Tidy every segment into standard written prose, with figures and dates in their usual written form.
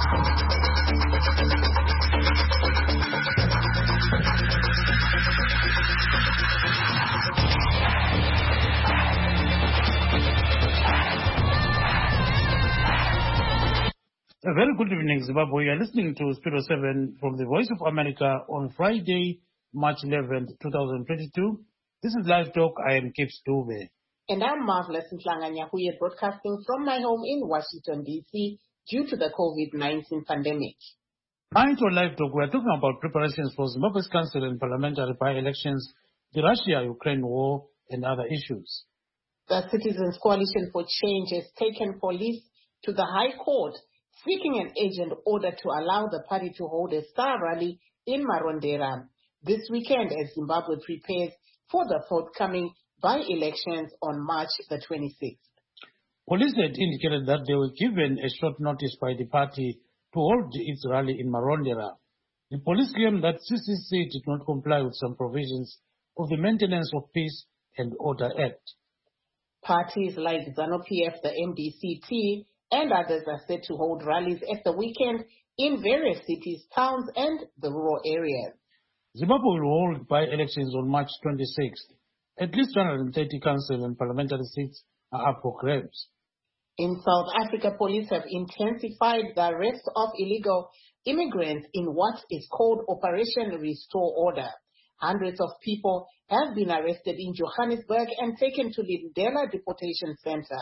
A very good evening, Zimbabwe. You are listening to Studio 7 from the Voice of America on Friday, March 11th, 2022. This is Live Talk. I am Kips Dube. And I'm Marvelous Mhlanga-Nyahuye, broadcasting from my home in Washington, D.C. due to the COVID-19 pandemic. Tonight on Live Talk, we are talking about preparations for Zimbabwe's council and parliamentary by-elections, the Russia-Ukraine war, and other issues. The Citizens Coalition for Change has taken police to the High Court, seeking an urgent order to allow the party to hold a star rally in Marondera this weekend as Zimbabwe prepares for the forthcoming by-elections on March the 26th. Police had indicated that they were given a short notice by the party to hold its rally in Marondera. The police claimed that CCC did not comply with some provisions of the Maintenance of Peace and Order Act. Parties like ZANU-PF, the MDC-T, and others are set to hold rallies at the weekend in various cities, towns, and the rural areas. Zimbabwe will hold by-elections on March 26th. At least 130 council and parliamentary seats are up for grabs. In South Africa, police have intensified the arrest of illegal immigrants in what is called Operation Restore Order. Hundreds of people have been arrested in Johannesburg and taken to Lindela Deportation Center.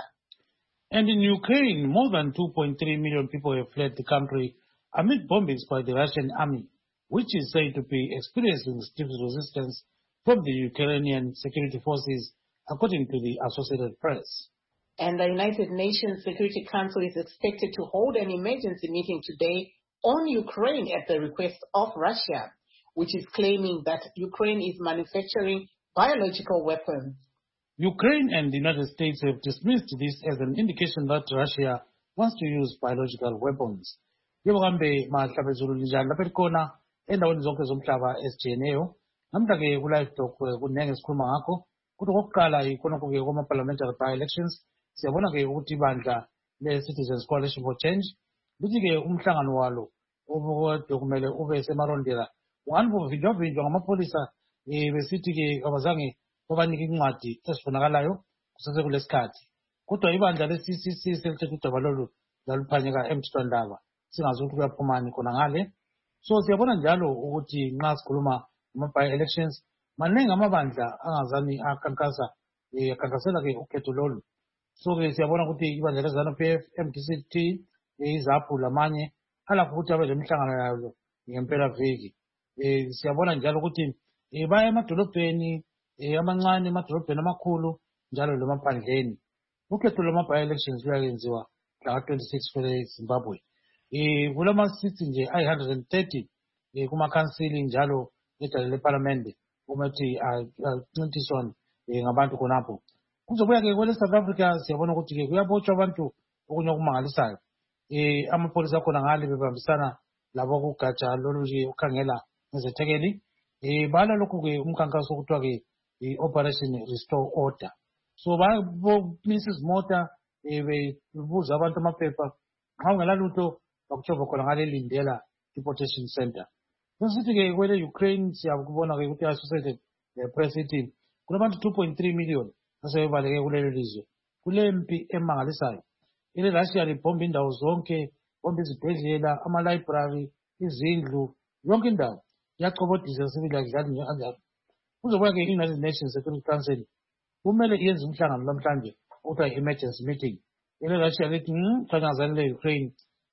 And in Ukraine, more than 2.3 million people have fled the country amid bombings by the Russian army, which is said to be experiencing stiff resistance from the Ukrainian security forces, according to the Associated Press. And the United Nations Security Council is expected to hold an emergency meeting today on Ukraine at the request of Russia, which is claiming that Ukraine is manufacturing biological weapons. Ukraine and the United States have dismissed this as an indication that Russia wants to use biological weapons. Njengokambe mahlabezulu linjani lapha elikhona endaweni zonke zomhlaba ezijiyeneyo. Namhla-ke ku-Live Talk kunenge esikhuluma ngakho. Kuthi okokuqala ikhonokho-ke kwama-parliamentary by-elections. Siyabona-ke ukuthi ibandla le-Citizens Coalition for Change lithi-ke umhlangano walo obukade kumele ube semarondera ungani buvinjwa ngamapholisa besithi-ke abazange babanike incwadi ezifunakalayo kusesekuleskhathi. Kodwa ibandla le-CCC selithethe udaba lolu laluphanyeka emthethwandaba singazi ukuthi kuyaphumani khona ngale. So siyabona njalo ukuthi nxa sikhuluma ama-by-elections maningi amabandla angazani akankasela-ke ukhetho lolu. So-ke siyabona ukuthi ibandla le-ZANU-PF, MDC-T, iZAPU lamanye alakho ukuthi abe lemhlangano yayo ngempela veki. Siyabona njalo ukuthi baya emadolobheni amancane, emadolobheni amakhulu njalo lemaphandleni. Ukhetho lwama-by-elections luyayenziwa mhla ka-26 kwele Zimbabwe. Kulama-seats nje ayi-130 kumakhansili njalo edale leparlamente umethi ancintiswane ngabantu khonapho. Kuzobuya-ke kwele South Africa siyabona ukuthi-ke kuyabotshwa abantu okunye okumangalisayo. Amapholisa akhona ngale bebambisana labo kugatsha lolu-ke ukhangela ngezethekeli. Bala lokhu-ke umkhankaso okuthiwa-ke i-Operation Restore Order. So bayabonisa izimota bebuza abantu amaphepha. Nxa ungela lutho bakutshova khona ngale Lindela Deportation Center. Besithi-ke kwele Ukraine siyakubona-ke ukuthi i-Associated Press ithi kunabantu 2.3 million asebebaleke kulelo lizwe. Kulempi emangalisayo. Ile Russia libhomba indawo zonke, bomba izibhedlela, ama-library, izindlu, yonke indawo. Iyachobodisa sibili akudlali nje kanjalo. Kuzobuya-ke i-United Nations Security Council kumele iyenze umhlangano namhlanje okuthiwa i-emergency meeting. Ile Russia lithi hlangazane le-Ukraine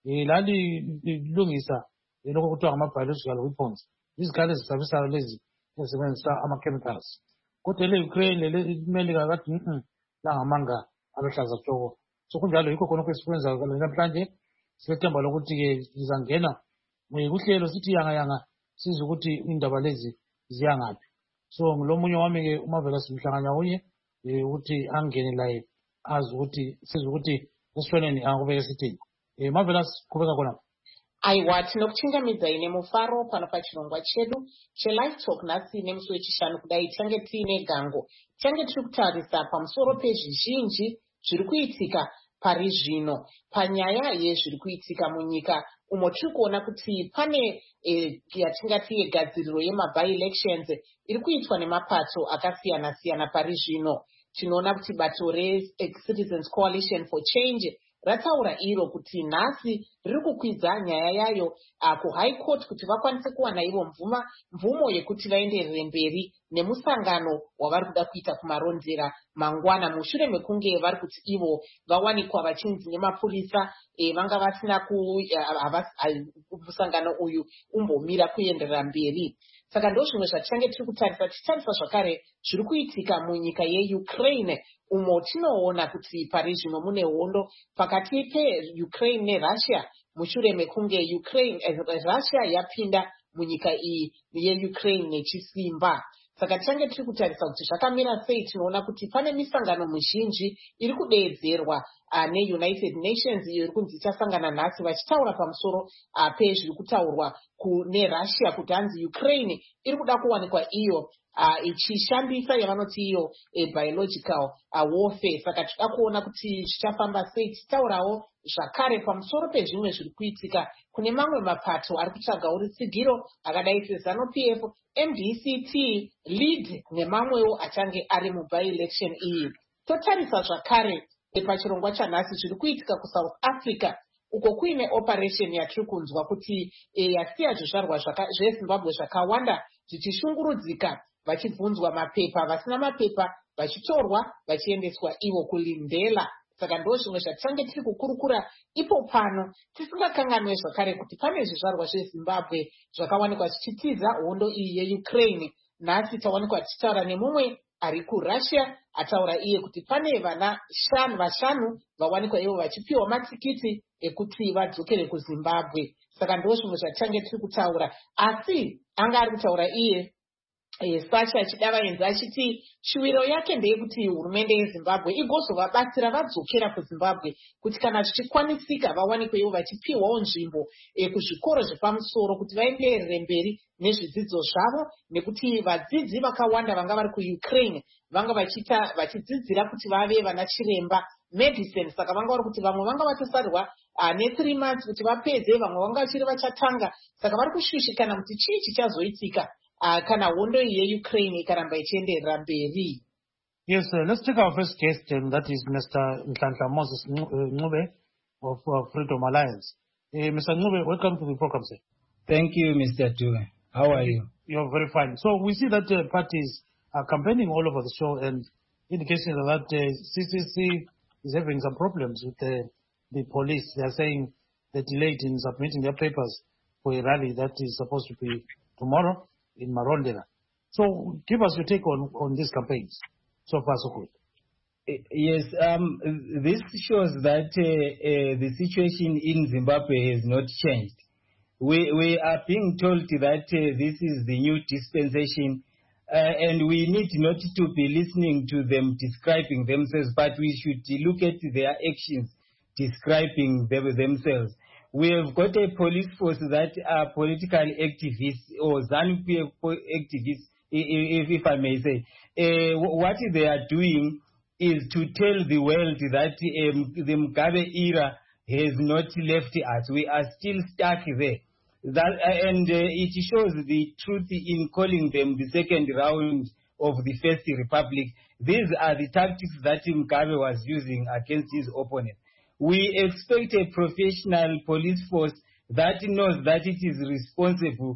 lalilungisa lokho kuthiwa ngama-biological weapons, izikhali ezisabisayo lezi ezisebenzisa ama-chemicals. Kodwa le-Ukraine le-Melika kathi langamanga aluhlaza tshoko. So kunjalo yikho khonokho esikwenzayo namhlanje silethemba lokuthi-ke lizangena kuhlelo sithi yanga sizwe ukuthi indaba lezi ziyangaphi. So ngilomunye wami-ke uMarvelous Mhlanga-Nyahuye ukuthi angene laye azi ukuthi sizwe ukuthi esishoneni angakubeke sithini. Marvelous qhubeka khona. Aiwa tinokuchingamidza ine mufaro pano pachirongwa chedu cheLive Talk nhasi nemusi wechishanu kudai tange tiine gango tange tiri kutarisa pamusoro pezvizhinji zviri kuitika pari zvino panyaya yezviri kuitika munyika umwe tiri kuona kuti pane yatingati yegadziriro yema-by-elections iri kuitwa nemapato akasiyana-siyana pari zvino. Tinoona kuti bato re-Citizens Coalition for Change rataura iro kuti nhasi riri kukwidza nyaya yayo kuhigh court kuti vakwanise kuwana ivo mvumo yekuti vaenderere mberi nemusangano wavari kuda kuita kumarondera mangwana, mushure mekunge vari kuti ivo vawanikwa vachinzi nemapurisa vanga vasina musangano uyu umbomira kuenderera mberi. Saka ndo zvimwe zvatichange tiri kutarisa tichitarisa zvakare zviri kuitika munyika yeUkraine, umo tinoona kuti pari zvino mune hondo pakati peUkraine neRussia mushure mekunge Russia yapinda munyika iyi yeUkraine nechisimba. Saka tichange tiri kutarisa kuti zvakamira sei. Tinoona kuti pane misangano mizhinji iri kudeedzerwa neUnited Nations iyo iri kunzi ichasangana nhasi vachitaura pamusoro pezviri kutaurwa neRussia kuti hanzi Ukraine iri kuda kuwanikwa iyo ichishandisa yavanoti iyo biological warfare. Saka tinoda kuona kuti zvichafamba sei. Tichitaurawo zvakare pamusoro pezvimwe zviri kuitika kune mamwe mapato ari kutsvagawo rutsigiro akadai seZANU-PF, MDCT, LEAD nemamwewo achange ari muby-election iyi. Totarisa zvakare pachirongwa chanhasi zviri kuitika kuSouth Africa uko kuine operation yatiri kunzwa kuti yasiya zvizvarwa zveZimbabwe zvakawanda zvichishungurudzika vachibvunzwa mapepa, vasina mapepa vachitorwa vachiendeswa ivo kulindela. Saka ndo zvimwe zvatichange tiri kukurukura ipo pano, tisingakanganwe zvakare kuti pane zvizvarwa zveZimbabwe zvakawanikwa zvichitiza hondo iyi yeUkraine. Nhasi tawanikwa tichitaura nemumwe ari kuRussia ataura iye kuti pane vana vashanu vawanikwa ivo vachipiwa matikiti ekuti vadzokere kuZimbabwe. Saka ndo zvimwe zvatichange tiri kutaura, asi anga ari kutaura iye Sacha achidavaenza achiti shuviro yake ndeyekuti hurumende yeZimbabwe igozovabatsira vadzokera kuZimbabwe kuti kana zvichikwanisika vawanikwe ivo vachipiwawo nzvimbo kuzvikoro zvepamusoro kuti vaenderere mberi nezvidzidzo zvavo, nekuti vadzidzi vakawanda vanga vari kuUkraine vanga vachidzidzira kuti vave vana chiremba medicine. Saka vanga vari kuti vamwe vanga vatosarirwa ne3 months kuti vapedze, vamwe vanga vachiri vachatanga. Saka vari kushushikana kuti chii chichazoitika kana hondo yeUkraine ikaramba ichienderera mberi. Yes, let's take our first guest, and that is Mr. Nhlanhla Moses Ncube of Freedom Alliance. Mr. Ncube, welcome to the program, sir. Thank you, Mr. Tue. How are you? You're very fine. So we see that parties are campaigning all over the show, and indication that CCC is having some problems with the police. They are saying they're delayed in submitting their papers for a rally that is supposed to be tomorrow in Marondera. So give us your take on these campaigns. So far, so good. Yes, this shows that the situation in Zimbabwe has not changed. We are being told that this is the new dispensation, and we need not to be listening to them describing themselves, but we should look at their actions describing themselves. We have got a police force that are political activists or ZANU-PF activists, if I may say. What they are doing is to tell the world that the Mugabe era has not left us. We are still stuck there. It shows the truth in calling them the second round of the First Republic. These are the tactics that Mugabe was using against his opponents. We expect a professional police force that knows that it is responsible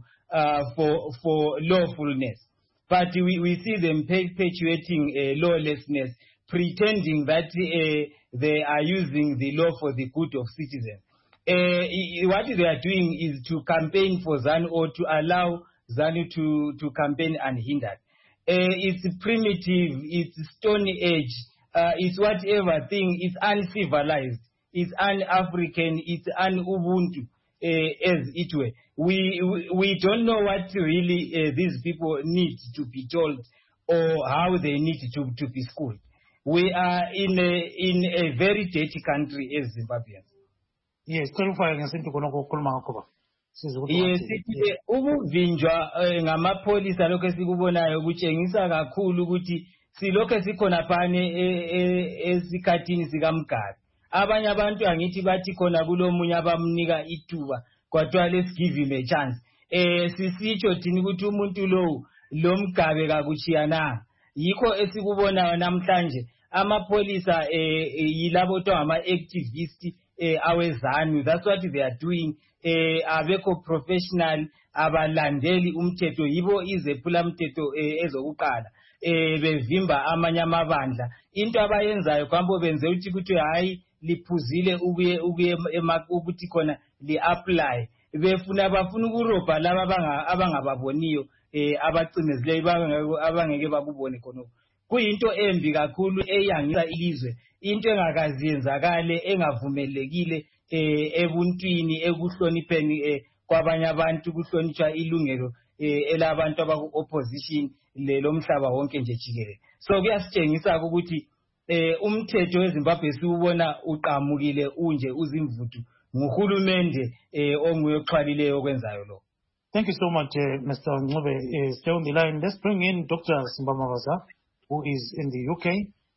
for lawfulness. But we see them perpetuating lawlessness, pretending that they are using the law for the good of citizens. What they are doing is to campaign for ZANU or to allow ZANU to campaign unhindered. It's primitive, it's Stone Age, it's whatever thing, it's uncivilized. It's un-African, it's un-Ubuntu, as it were. We don't know what really these people need to be told or how they need to be schooled. We are in a very dirty country as Zimbabweans. Yes, yes, ukuvinjwa ngamapolisa lokho sikubonayo kutshengisa kakhulu ukuthi silokho sikhona phane esikhathini sikaMgabe. Abanye abantu angithi bathi khona kulomunye abamnika ithuba kwathiwa let's give him a chance. Sisitsho thini ukuthi umuntu lo mgabe kakuchiyananga. Yikho esikubonayo namhlanje amapolisa yilabo to ama-activist awezanu. That's what they are doing. Abekho professional, abalandeli umthetho, yibo izephula umthetho ezokuqala. Bevimba amanye amabandla. Into abayenzayo kwambo benze ukuthi hayi liphuzile ubuye ukuthi khona li-apply. Bafuna ukurobha laba abangababoniyo abacinezileyo abangeke bakubone khonoko. Kuyinto embi kakhulu eyangisa ilizwe, into engakazi yenzakale engavumelekile ebuntwini, ekuhlonipheni kwabanye abantu, kuhlonitshwa ilungelo elabantu abaku-opposition lomhlaba wonke nje jikelele. So kuyasitshengisa ukuthi umthetho weZimbabwe siubona uqamukile unje uzimvuthu nguhulumende onguye oxhwalileyo okwenzayo lo. Thank you so much, Mr. Ncube. Stay on the line. Let's bring in Dr. Simba Mavaza, who is in the UK.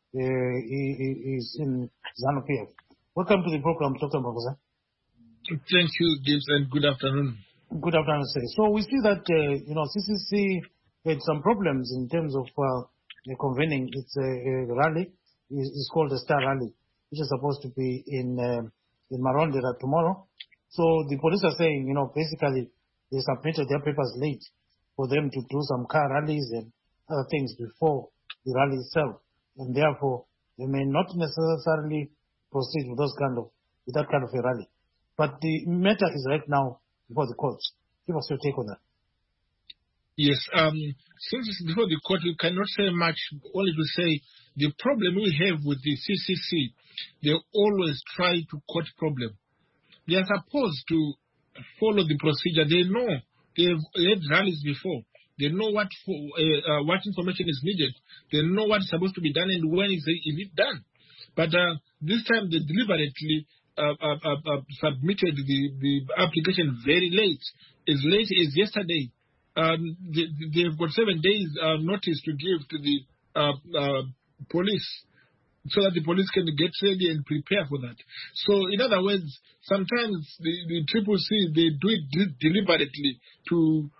He is in ZANU-PF. Welcome to the program, Dr. Mavaza. Thank you, Gibbs, and good afternoon. Good afternoon, sir. So we see that, CCC had some problems in terms of convening its rally. It's called the Star Rally, which is supposed to be in Marondera tomorrow. So the police are saying, basically they submitted their papers late for them to do some car rallies and other things before the rally itself, and therefore they may not necessarily proceed with that kind of a rally. But the matter is right now before the courts. Give us your take on that. Yes, since it's before the court, we cannot say much, only to say the problem we have with the CCC, they always try to court problem. They are supposed to follow the procedure. They know, they've had rallies before. They know what information is needed. They know what's supposed to be done and when is it done. But this time they deliberately submitted the application very late, as late as yesterday. They've got 7 days notice to give to the police, so that the police can get ready and prepare for that. So, in other words, sometimes the CCC, they do it deliberately to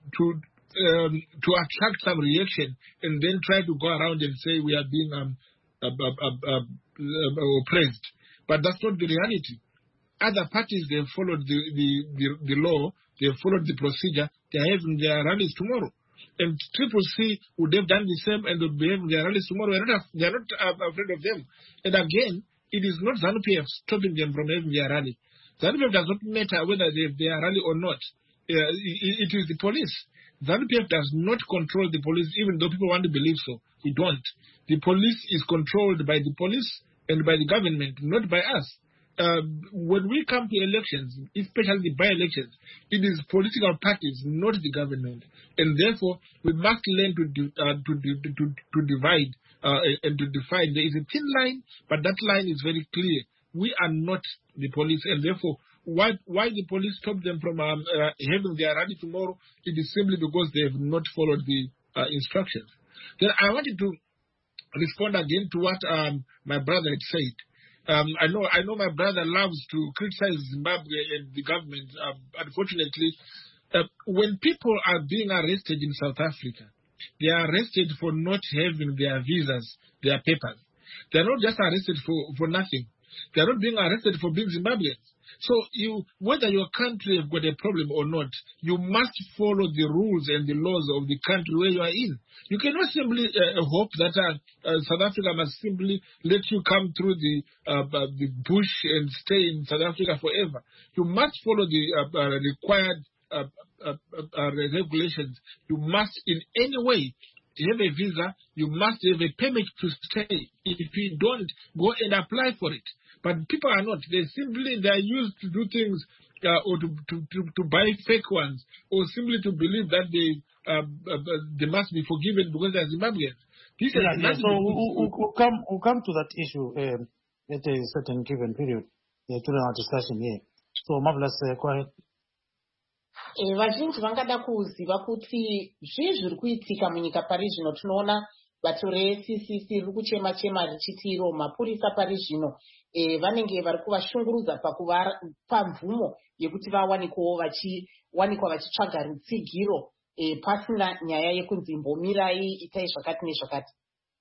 attract some reaction and then try to go around and say we are being oppressed. But that's not the reality. Other parties, they have followed the law, they have followed the procedure, they are having their rallies tomorrow. And CCC would have done the same and would be having their rallies tomorrow. They are not afraid of them. And again, it is not ZANU-PF stopping them from having their rally. ZANU-PF does not matter whether they have their rally or not. It is the police. ZANU-PF does not control the police, even though people want to believe so. We don't. The police is controlled by the police and by the government, not by us. When we come to elections, especially the by-elections, it is political parties, not the government. And therefore, we must learn to divide and to define. There is a thin line, but that line is very clear. We are not the police, and therefore, why the police stop them from having their rally tomorrow? It is simply because they have not followed the instructions. Then I wanted to respond again to what my brother had said. I know my brother loves to criticize Zimbabwe and the government. Unfortunately, when people are being arrested in South Africa, they are arrested for not having their visas, their papers. They are not just arrested for nothing. They are not being arrested for being Zimbabweans. So whether your country has got a problem or not, you must follow the rules and the laws of the country where you are in. You cannot simply hope that South Africa must simply let you come through the bush and stay in South Africa forever. You must follow the required regulations. You must in any way have a visa. You must have a permit to stay. If you don't, go and apply for it. But people are not. They are used to do things or to buy fake ones, or simply to believe that they must be forgiven because they are Zimbabweans. So we'll come to that issue at a certain given period during our discussion here. So Marvelous, go ahead. Vazhinji vangada kuziva kuti zviri kuitika munyika pari zvino tinoona bato reCCC riri kuchema richiti iro mapurisa pari zvino vanenge vari kuvashungurudza pakuva mvumo yekuti vawanikewo vachiwanikwa vachitsvaga rutsigiro pasina nyaya yekunzi mbomirai itai zvakati nezvakati.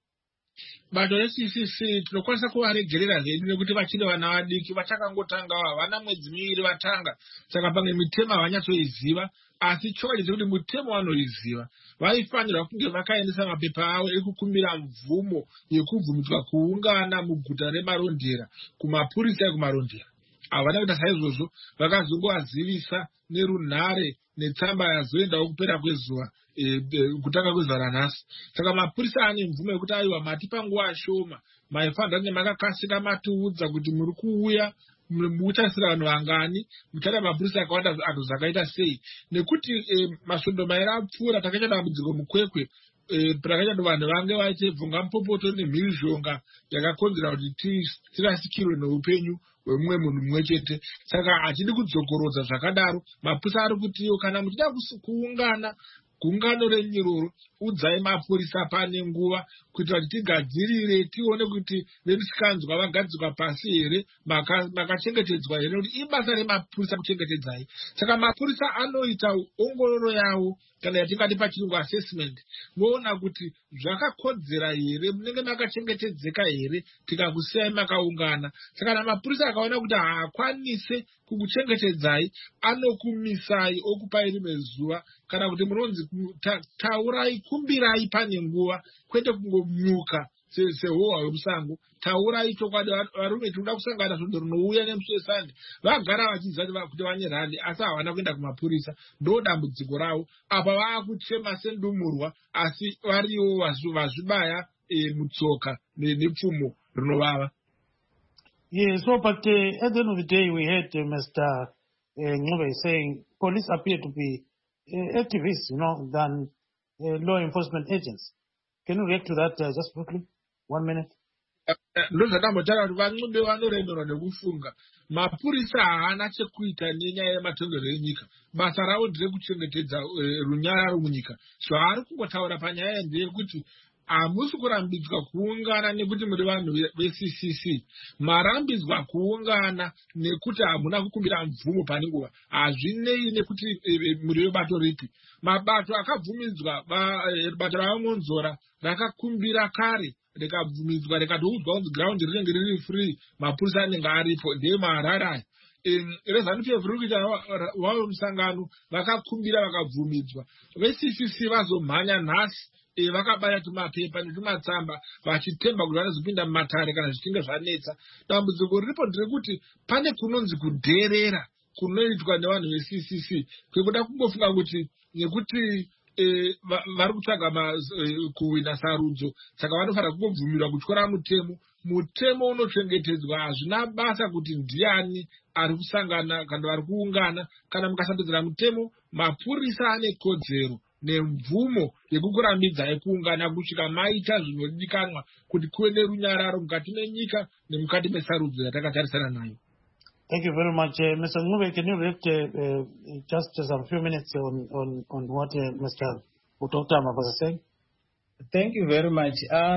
Bato reCCC tinokwanisa kuvaregerera hedu nekuti vachiri vana vadiki vachakangotangawo havana mwedzi miviri vatanga, saka pamwe mitemo havanyatsoiziva, asi chokwadi chekuti mutemo vanoiziva. Vaifanirwa kunge vakaendesa mapepa avo ekukumbira mvumo yekubvumidzwa kuungana muguta reMarondera kumapurisa ekuMarondera. Havana kuita saizvozvo, vakazongovazivisa nerunhare netsamba yazoendawo kupera kwezuva kutanga kwezuva ranhasi. Saka mapurisa ane mvumo yekuti aiwa mati panguva shoma maifanira kunge makakasika matiudza kuti muri kuuya muchasira vanhu vangani, muchada mapurisa akawanda anhu zvakaita sei, nekuti masvondo mairi apfuura takaita dambudziko mukwekwe takaita kuti vanhu vange vaite bvunga mupopoto nemhirizhonga yakakonzera kuti tirasikirwe neupenyu hwemumwe munhu mumwe chete. Saka hatidi kudzokorodza zvakadaro. Mapurisa ari kutiwo kana muchida kuungana gungano renyiroro, udzai mapurisa pane nguva kuitira kuti tigadzirire tione kuti verisikanzwa vagadzikwa pasi here, makachengetedzwa here, kuti ibasa remapurisa kuchengetedzai. Saka mapurisa anoita ongororo yavo kana yatingati pachirungu assessment, voona kuti zvakakodzera here, munenge makachengetedzeka here tikakusiyai makaungana. Saka kana mapurisa akaona kuti haakwanise kukuchengetedzai, anokumisai okupai rimwe zuva, kana kuti munonzi taurai, kumbirai pane nguva, kwete kungomuka sehohwa yomusango. Taurai chokwadi, varume tinoda kusangana svondo rinouya nemusi weSunday. Vagara vachiziva kuti vane randi asi havana kuenda kumapurisa, ndo dambudziko ravo. Apa vaakuchema sendumurwa asi variwo vazvibaya mutsoka nepfumo rinovava. Yes, so but at the end of the day, we heard Mr. Ncube saying police appear to be activists, than law enforcement agents. Can you react to that just quickly? 1 minute. Ndozvatambotaura kuti vaNcube vanoremerwa nekufunga. Mapurisa haana chekuita nenyaya yematongero enyika. Basa ravo nderekuchengetedza runyararo munyika. Zvaari kungotaura panyaya ndeyekuti hamusi kurambidzwa kuungana nekuti muri vanhu veCCC. Marambidzwa kuungana nekuti hamuna kukumbira mvumo pane nguva. Hazvinei nekuti muri vebato ripi. Mabato akabvumidzwa, bato ravamonzora rakakumbira kare, rikabvumidzwa rikatoudzwa kunzi ground rinenge riri free, mapurisa anenge aripo, ndiye maharara. ReZANU-PF riri kuita wavo musangano, vakakumbira vakabvumidzwa. VeCCC vazomhanya nhasi vakabaya tumapepa netumatsamba vachitemba kuti vanozopinda mumatare kana zvichinge zvanetsa. Dambudziko riripo nderekuti pane kunonzi kudherera kunoitwa nevanhu veCCC kwekuda kungofunga kuti nekuti vari kutsvaga kuwina sarudzo, saka vanofanira kungobvumirwa kutyora mutemo unochengetedzwa. Hazvina basa kuti ndiani ari kusangana kana vari kuungana. Kana mukasambedzera mutemo, mapurisa ane kodzero nemvumo yekukuramidzai kuungana kusvika maita zvinodikanwa kuti kuve nerunyararo mukati menyika nemukati mesarudzo yatakatarisana nayo. Thank you very much. Mr. Ncube, can you react just some few minutes on what Mr. Dr. Mavaza is saying? Thank you very much.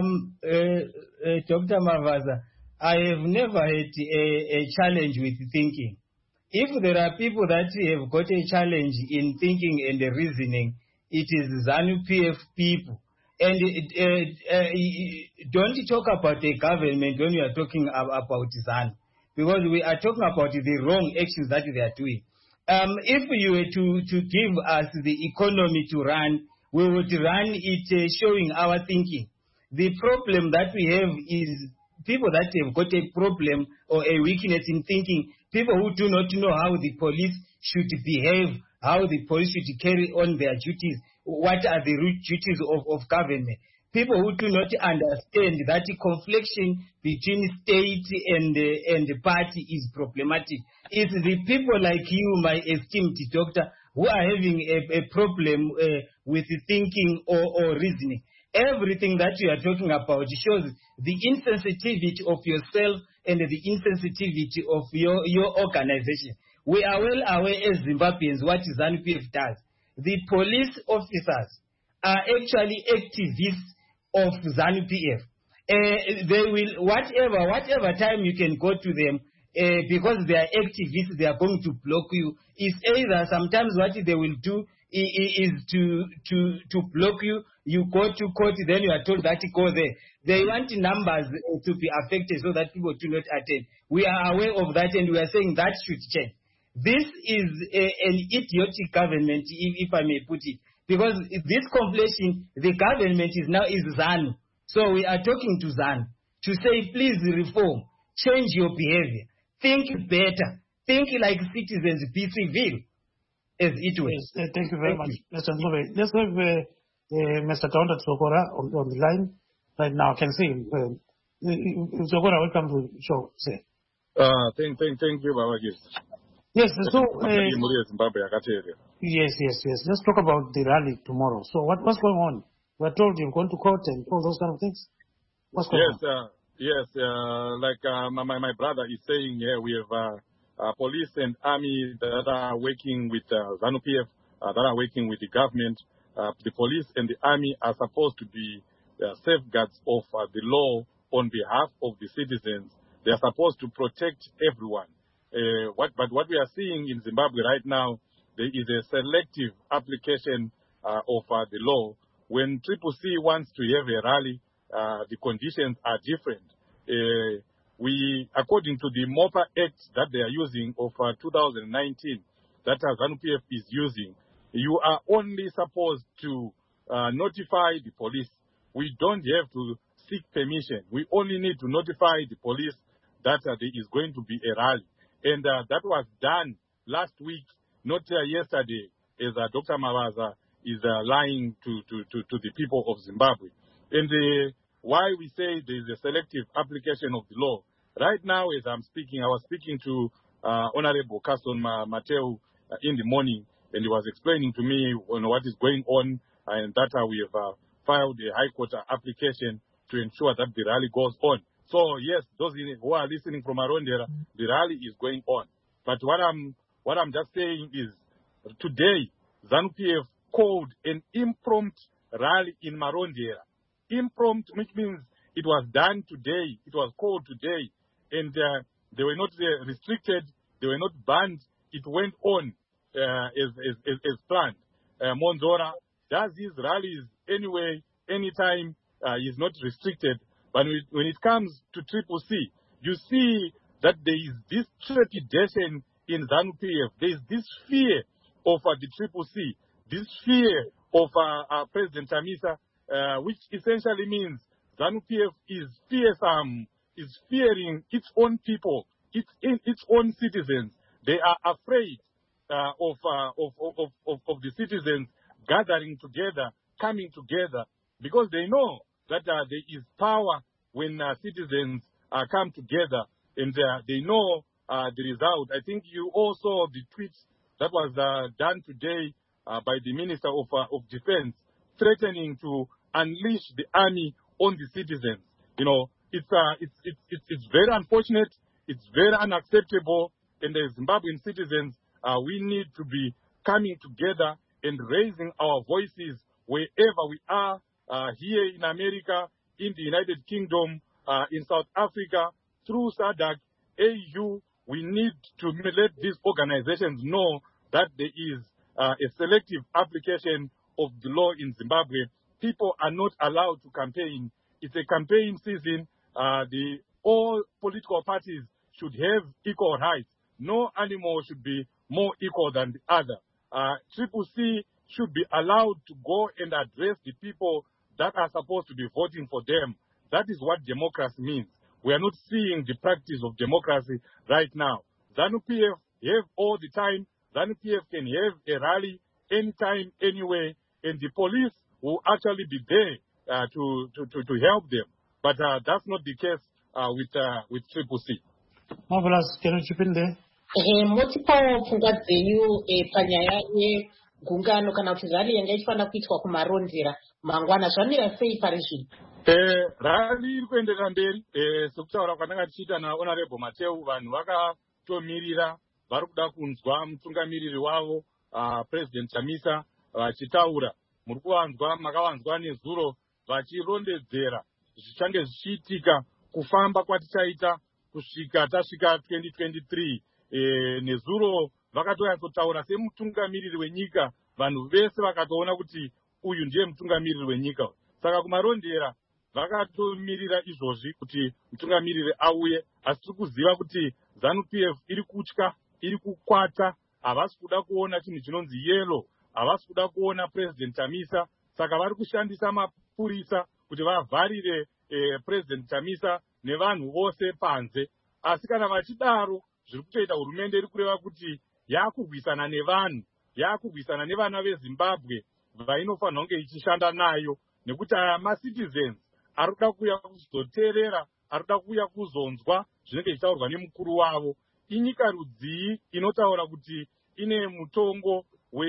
Dr. Mavaza, I have never had a challenge with thinking. If there are people that have got a challenge in thinking and reasoning, it is ZANU-PF people. And don't talk about a government when you are talking about ZANU, because we are talking about the wrong actions that they are doing. If you were to give us the economy to run, we would run it showing our thinking. The problem that we have is people that have got a problem or a weakness in thinking, people who do not know how the police should behave, how the police should carry on their duties, what are the root duties of government. People who do not understand that confliction between state and party is problematic. It's the people like you, my esteemed doctor, who are having a problem with thinking or reasoning. Everything that you are talking about shows the insensitivity of yourself and the insensitivity of your organization. We are well aware as Zimbabweans what ZANU-PF does. The police officers are actually activists of ZANU-PF. They will, whatever time you can go to them, because they are activists, they are going to block you. It's either sometimes what they will do is to block you. You go to court, then you are told that you go there. They want numbers to be affected so that people do not attend. We are aware of that, and we are saying that should change. This is an idiotic government, if I may put it, because this conflation, the government is ZANU. So we are talking to ZANU to say, please reform, change your behavior, think better, think like citizens, be civil, as it was. Yes, thank you very much, Mr. Ngube. Let's have Mr. Kaunda Tsokora on the line right now. I can see him. Tsokora, welcome to the show. Say. Thank you, Baba. Yes, so yes. Let's talk about the rally tomorrow. So what's going on? We're told you're going to court and all those kind of things. What's going on? Yes. Like my brother is saying, we have police and army that are working with ZANU-PF, that are working with the government. The police and the army are supposed to be safeguards of the law on behalf of the citizens. They are supposed to protect everyone. But what we are seeing in Zimbabwe right now, there is a selective application of the law. When CCC wants to have a rally, the conditions are different. According to the MOPA Act that they are using of 2019, that ZANU-PF is using, you are only supposed to notify the police. We don't have to seek permission. We only need to notify the police that there is going to be a rally. And that was done last week, not yesterday, as Dr. Mabaza is lying to the people of Zimbabwe. And why we say there is a selective application of the law. Right now, as I'm speaking, I was speaking to Honorable Caston Mateo in the morning, and he was explaining to me what is going on, and that we have filed a High Court application to ensure that the rally goes on. So yes, those who are listening from Marondera, the rally is going on. But what I'm just saying is, today ZANU-PF called an impromptu rally in Marondera. Impromptu, which means it was done today. It was called today, and they were not restricted. They were not banned. It went on as planned. Monzora does his rallies anyway, anytime. He's not restricted. But when it comes to CCC, you see that there is this trepidation in ZANU-PF. There is this fear of the CCC, this fear of President Chamisa, which essentially means ZANU-PF is fearsome, is fearing its own people, its own citizens. They are afraid of the citizens gathering together, coming together, because they know that there is power when citizens come together, and they know the result. I think you all saw the tweets that was done today by the Minister of Defense, threatening to unleash the army on the citizens. You know, it's very unfortunate. It's very unacceptable. And as Zimbabwean citizens, we need to be coming together and raising our voices wherever we are, here in America, in the United Kingdom, in South Africa, through SADC, AU. We need to let these organizations know that there is a selective application of the law in Zimbabwe. People are not allowed to campaign. It's a campaign season. All political parties should have equal rights. No animal should be more equal than the other. CCC should be allowed to go and address the people that are supposed to be voting for them. That is what democracy means. We are not seeing the practice of democracy right now. ZANU-PF have all the time. ZANU-PF can have a rally anytime, anywhere, and the police will actually be there to help them. But that's not the case with CCC. Marvelous. Can you chip in there? Motipawo pfungwa dzenyu panyaya yegungano kana kuti rally yanga ichifanira kuitwa kumarondera mangwana zvamira sei pari zvino? Rally iri kuenderera mberi sekutaura kwandanga tichiita naHonorable Mateo, vanhu vakatomirira vari kuda kunzwa mutungamiriri wavo President Chamisa vachitaura. Muri kuvanzwa, makavanzwa nezuro vachirondedzera zvichange zvichiitika kufamba kwatichaita kusvika tasvika 2023. Nezuro vakatonyatsotaura semutungamiriri wenyika, vanhu vese vakatoona kuti uyu ndiye mutungamiriri wenyika. Saka kumarondera vakatomirira izvozvi kuti mutungamiriri auye, asi tiri kuziva kuti ZANU-PF iri kutya, iri kukwata, havasi kuda kuona chinhu chinonzi yellow, havasi kuda kuona President Chamisa. Saka vari kushandisa mapurisa kuti vavharire President Chamisa nevanhu vose panze. Asi kana vachidaro, zviri kutoita hurumende iri kureva kuti yakurwisana nevanhu, yakurwisana nevana veZimbabwe vainofanira kunge ichishanda nayo, nekuti aya macitizens ari kuda kuuya kuzoteerera, ari kuda kuuya kuzonzwa zvinenge zvichitaurwa nemukuru wavo. Inyika rudzii inotaura kuti ine mutongo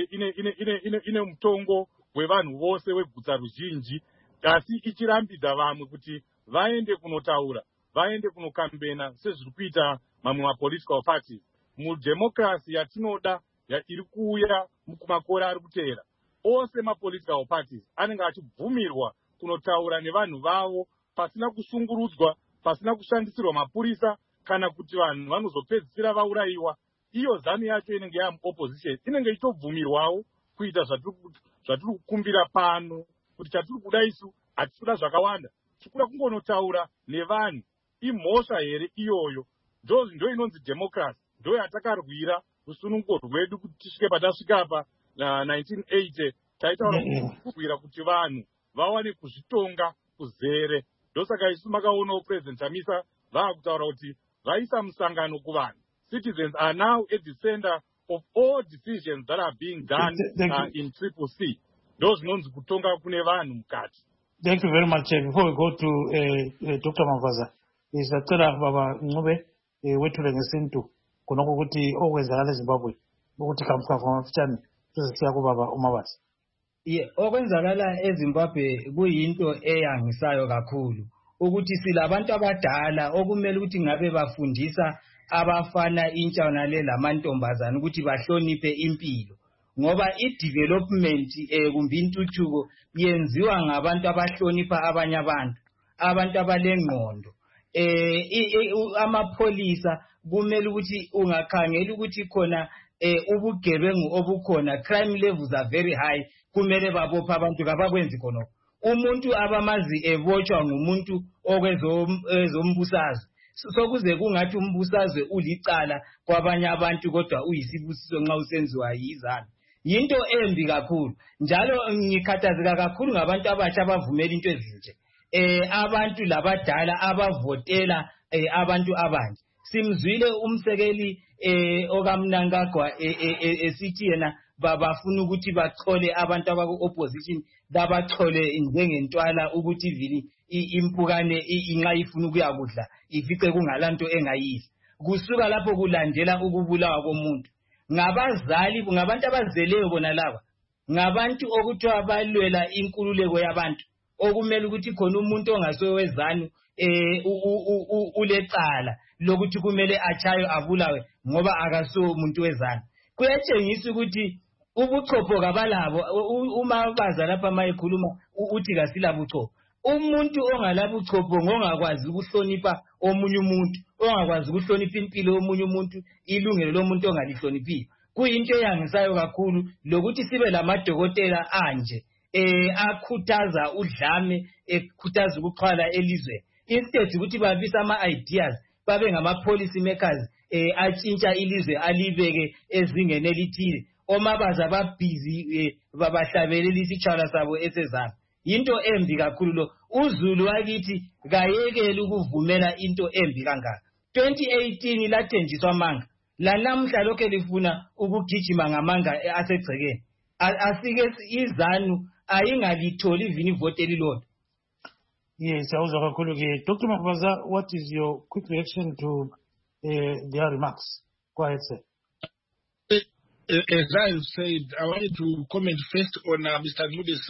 wevanhu vose wegutsa ruzhinji, asi ichirambidza vamwe kuti vaende kunotaura, vaende kunokambena sezviri kuita mamwe mapolitical parties. Mudemocracy yatinoda iri kuuya mukumakore ari kuteera, ose mapolitical parties anenge achibvumirwa kunotaura nevanhu vavo pasina kusungurudzwa, pasina kushandisirwa mapurisa, kana kuti vanhu vanozopedzisira vaurayiwa. Iyo ZANU yacho inenge yamuopposition inenge ichitobvumirwawo kuita zvatiri kukumbira pano, kuti chatiri kuda isu hatisi kuda zvakawanda, tikuda kungonotaura nevanhu. Imhosva here iyoyo? Ndo inonzi democracy, ndo yatakarwira rusununguko rwedu kuti tisvike patasvika apa 1980. Taitaura kurwira kuti vanhu vawane kuzvitonga kuzere. Ndosaka isu makaonawo President Chamisa vaakutaura kuti vaisa musangano kuvanhu. Citizens are now at the center of all decisions that are being done in CCC. Ndo zvinonzi kutonga kune vanhu mukati. Thank you very much. Before we go to Dr. Mavaza, isacela baba Ncube wethule ngesintu khonokho ukuthi okwenzakala eZimbabwe ukuthi kamfuka mafitshane sizisiya kubaba uMabazi. Okwenzakala eZimbabwe kuyinto eyangisayo kakhulu, ukuthi silabantu abadala okumele ukuthi ngabe bafundisa abafana intsha lamantombazana ukuthi bahloniphe impilo, ngoba i-development kumbe intuthuko yenziwa ngabantu abahlonipha abanye abantu abalengqondo. Amapholisa kumele ukuthi ungakhangela ukuthi khona ubugebengu obukhona, crime levels are very high, kumele babopha abantu kabakwenzi khonokho. Umuntu abamazi ebotshwa ngumuntu okwezombusazwe, sokuze kungathi umbusazwe ulicala kwabanye abantu kodwa uyisibusiso nxa usenziwa yizana. Yinto embi kakhulu, njalo ngikhathazeka kakhulu ngabantu abatsha abavumela into ezinje. Abantu labadala abavotela abantu abanje. Simzwile umsekeli okaMnangagwa esithi yena bafuna ukuthi bachole abantu abaku-opposition, babachole njengentwala ukuthi vili impukane inxa ifuna ukuyakudla ifice kungalanto engayidli. Kusuka lapho kulandela ukubulawa komuntu. Ngabazali, ngabantu abazeleyo bona laba, ngabantu okuthiwa balwela inkululeko yabantu, okumele ukuthi khona umuntu ongasowezanu ulecala lokuthi kumele achayo abulawe ngoba akaso umuntu wezana. Kuyatshengisa ukuthi ubuchopho kabalabo. UMabaza lapha mayekhuluma uthi kasila buchopho. Umuntu ongalabuchopho ngongakwazi ukuhlonipha omunye umuntu, ongakwazi ukuhlonipha impilo yomunye umuntu, ilungelo lomuntu ongalihloniphiyo. Kuyinto eyangisayo kakhulu lokuthi sibe lamadokotela anje akhuthaza udlame, ekhuthaza ukuxhwala elizweni, instead ukuthi babisa ama-ideas babe ngama-policy makers atshintsha ilizwe alibeke ezingeni elithile. OMabaza babhizi babahlabelela isitshwala sabo esezana. Yinto embi kakhulu lo. uZulu wakithi kayekele ukuvumela into embi kangaka. 2018 lathenjiswa amanga, lanamhla lokho lifuna ukugijima ngamanga asegcekeni. Asike izanu ayingalitholi ivini vote elilodwa. Yes, awuzwa kakhulu ke. Dr. Mavaza, what is your quick reaction to their remarks? Go ahead, sir. As I said, I wanted to comment first on Mr. Ncube's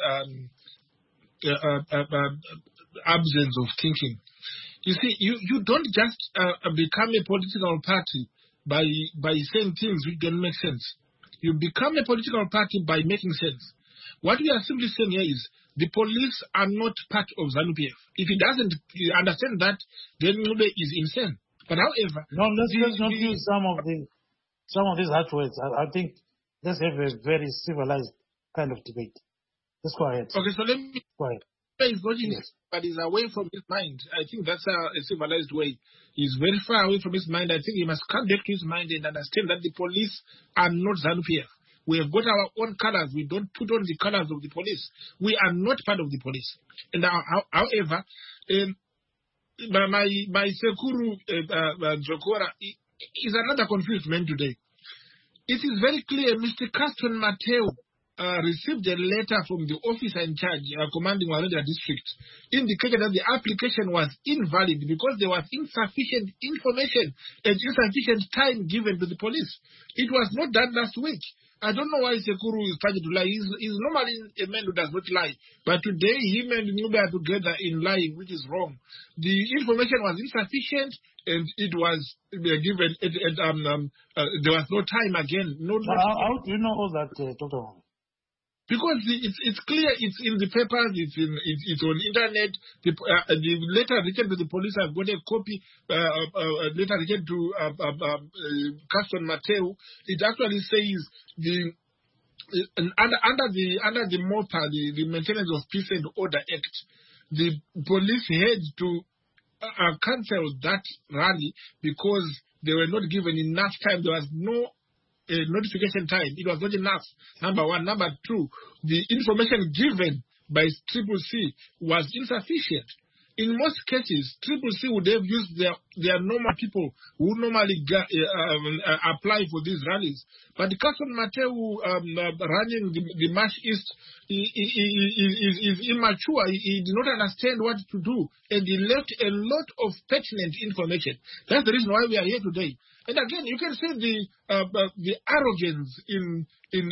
absence of thinking. You see, you don't just become a political party by saying things which don't make sense. You become a political party by making sense. What we are simply saying here is the police are not part of ZANU-PF. If he doesn't understand that, then Ncube is insane. But however, no, let's not use some of these hard words. I think let's have a very civilized kind of debate. Let's go ahead. Okay, so let me go ahead. He's watching it, but he's away from his mind. I think that's a civilized way. He's very far away from his mind. I think he must come back to his mind and understand that the police are not ZANU-PF. We have got our own colors. We don't put on the colors of the police. We are not part of the police. And however, my Sekuru Jokora is another confused man today. It is very clear Mr. Caston Mateo received a letter from the officer in charge commanding Marondera district indicated that the application was invalid because there was insufficient information and insufficient time given to the police. It was not done last week. I don't know why Sekuru is trying to lie. He's normally a man who does not lie. But today, him and Ncube are together in lying, which is wrong. The information was insufficient and it was given, there was no time again. How do you know all that, Dr. Because it's clear, it's in the papers, it's on internet. The letter written to the police, I've got a copy. Letter written to Caston Mateo. It actually says under the MOPA, the Maintenance of Peace and Order Act, the police had to cancel that rally because they were not given enough time. There was no notification time. It was not enough. Number one. Number two, the information given by CCC was insufficient. In most cases, CCC would have used their normal people who normally apply for these rallies. But the Caston Mateo running the March East is immature. He did not understand what to do, and he left a lot of pertinent information. That's the reason why we are here today. And again, you can see the arrogance in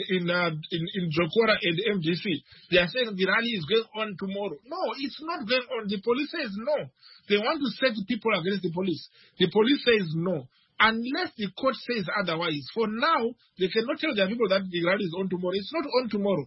Jokora and MDC. They are saying the rally is going on tomorrow. No, it's not going on. The police says no. They want to set people against the police. The police says no. Unless the court says otherwise. For now, they cannot tell their people that the rally is on tomorrow. It's not on tomorrow.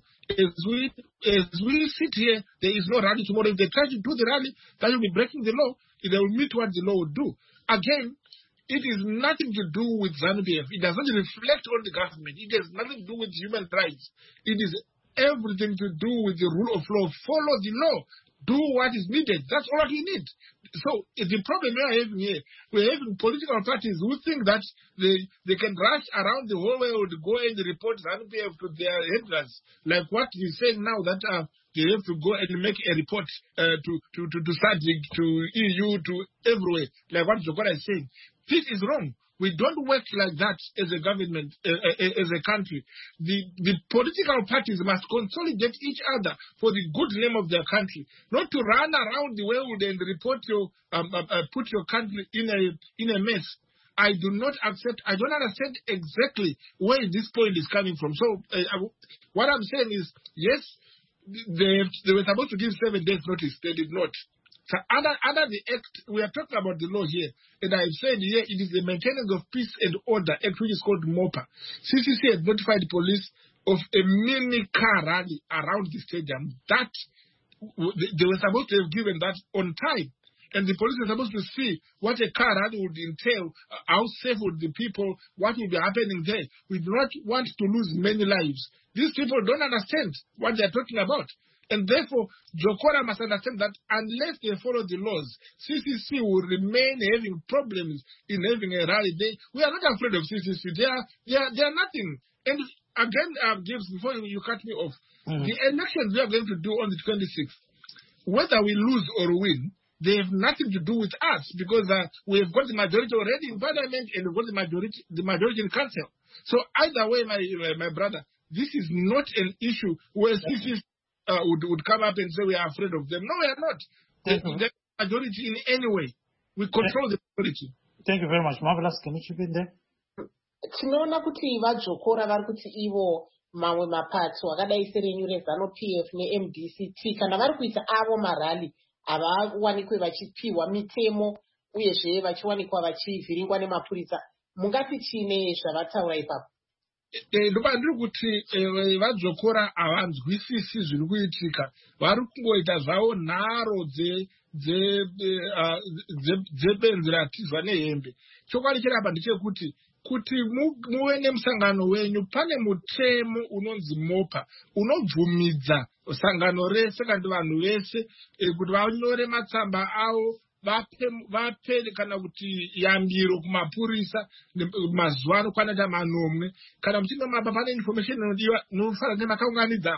As we sit here, there is no rally tomorrow. If they try to do the rally, that will be breaking the law. They will meet what the law will do. Again, it is nothing to do with ZANU-PF. It does not reflect on the government. It has nothing to do with human rights. It is everything to do with the rule of law. Follow the law. Do what is needed. That's all that we need. So the problem we are having here, we're having political parties who think that they can rush around the whole world, go and report ZANU-PF to their headers, like what he's saying now that they have to go and make a report to SADC, to EU, to everywhere, like what Jokora is saying. This is wrong. We don't work like that as a government, as a country. The political parties must consolidate each other for the good name of their country, not to run around the world and report put your country in a mess. I do not accept. I don't understand exactly where this point is coming from. So what I'm saying is, yes, they were supposed to give 7 days notice. They did not. So under the Act, we are talking about the law here, and I've said here it is the Maintenance of Peace and Order Act, which is called MOPA. CCC has notified the police of a mini car rally around the stadium. That they were supposed to have given that on time, and the police were supposed to see what a car rally would entail, how safe would the people, what would be happening there. We do not want to lose many lives. These people don't understand what they are talking about. And therefore, Jokora must understand that unless they follow the laws, CCC will remain having problems in having a rally. We are not afraid of CCC. They are nothing. And again, James, before you cut me off, the elections we are going to do on the 26th, whether we lose or win, they have nothing to do with us because we have got the majority already in parliament and we've got the majority in council. So either way, my brother, this is not an issue where CCC would come up and say we are afraid of them. No, we are not. The majority in any way. We control the majority. Thank you very much. Marvelous. Can you chip in there? Tinoona kuti vaJokora vari kuti ivo mamwe mapato akadai serenyure ZANU-PF neMDCT kana vari kuita avo marali havawanikwe vachipiwa mitemo uyezve vachiwanikwa vachivhiringwa nemapurisa. Mungati chine zvavataura ipapo? ndoba ndiri kuti vadzokora havanzwisisi zviri kuitika, vari kungoita zvavo nharo dzebenzi ratizwa nehembe. Chokwadi chirapa ndechekuti kuti muve nemusangano wenyu pane mutemo unonzi mopa unobvumidza sangano rese kandi vanhu vese kuti vanyore matsamba avo vape kana kuti yambiro kumapurisa mazuva anokwana manomwe. Kana muchinge mapa pane information inodiwa munofanira kunge makaunganidza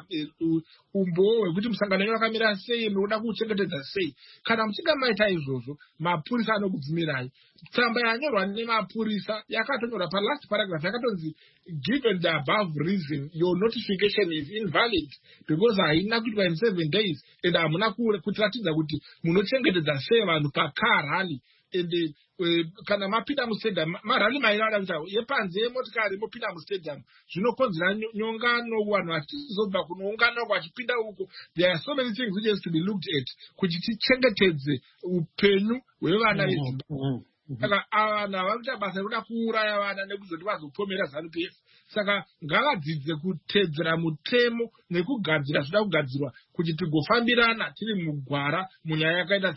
umboo hwekuti musangano wenyu wakamira sei, munoda kuchengetedza sei. Kana muchinge maita izvozvo mapurisa anokubvumirai. Tsamba yanyorwa nemapurisa yakatonyorwa palast paragraph yakatonzi given the above reason your notification is invalid because haina kuitwa in 7 days and hamuna kutiratidza kuti munochengetedza sei vanhu pacar rally. And kana mapinda mustadium marally mairada kuti yepanze yemotikari mopinda mustadium zvinokonzera nyongano, vanhu vachizobva kunoungana vachipinda uko. There are so many things which has to be looked at kuti tichengetedze upenyu hwevana veZimbabwe. Saka vanhu havanoita basa rekuda kuuraya vana nekuzoti vazopomera ZANU-PF. Saka ngavadzidze kutedzera mutemo nekugadzira zvida kugadzirwa kuti tigofambirana tiri mugwara munyaya yakaita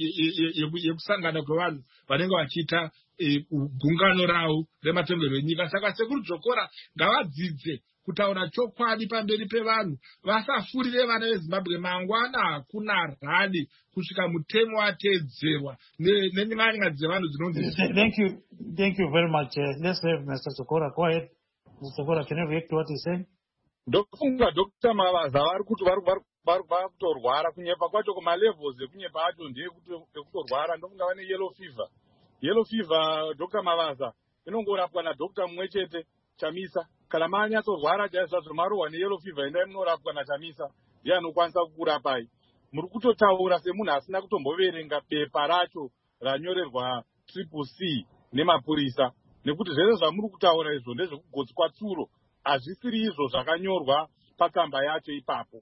yekusangana kwevanhu vanenge vachiita gungano ravo rematongerwo enyika. Saka sekuru Dzokora ngavadzidze kutaura chokwadi pamberi pevanhu, vasafurire vana veZimbabwe. Mangwana hakuna rali kusvika mutemo wateedzerwa nenyanga dzevanhu dzinonzi. Thank you very much. Let's have Mr. Dzokora. Go ahead. Mr. Dzokora, can you react to what he's saying? Ndofunga Dr. Mavaza vari kuti vari kutorwara kunyepa kwacho kumalevels ekunyepa acho ndekutorwara. Ndofunga vane yellow fever. Yellow fever Dr. Mavaza inongorapwa naDr. mumwe chete Chamisa. Kana manyatsorwara chaizvazvo marohwa neyellow fever endai munorapwa naChamisa, ndiye anokwanisa kukurapai. Muri kutotaura semunhu asina kutomboverenga bepa racho ranyorerwa CCC nemapurisa, nekuti zvese zvamuri kutaura izvo ndezvekugotsi kwatsuro, hazvisiri izvo zvakanyorwa patsamba yacho ipapo.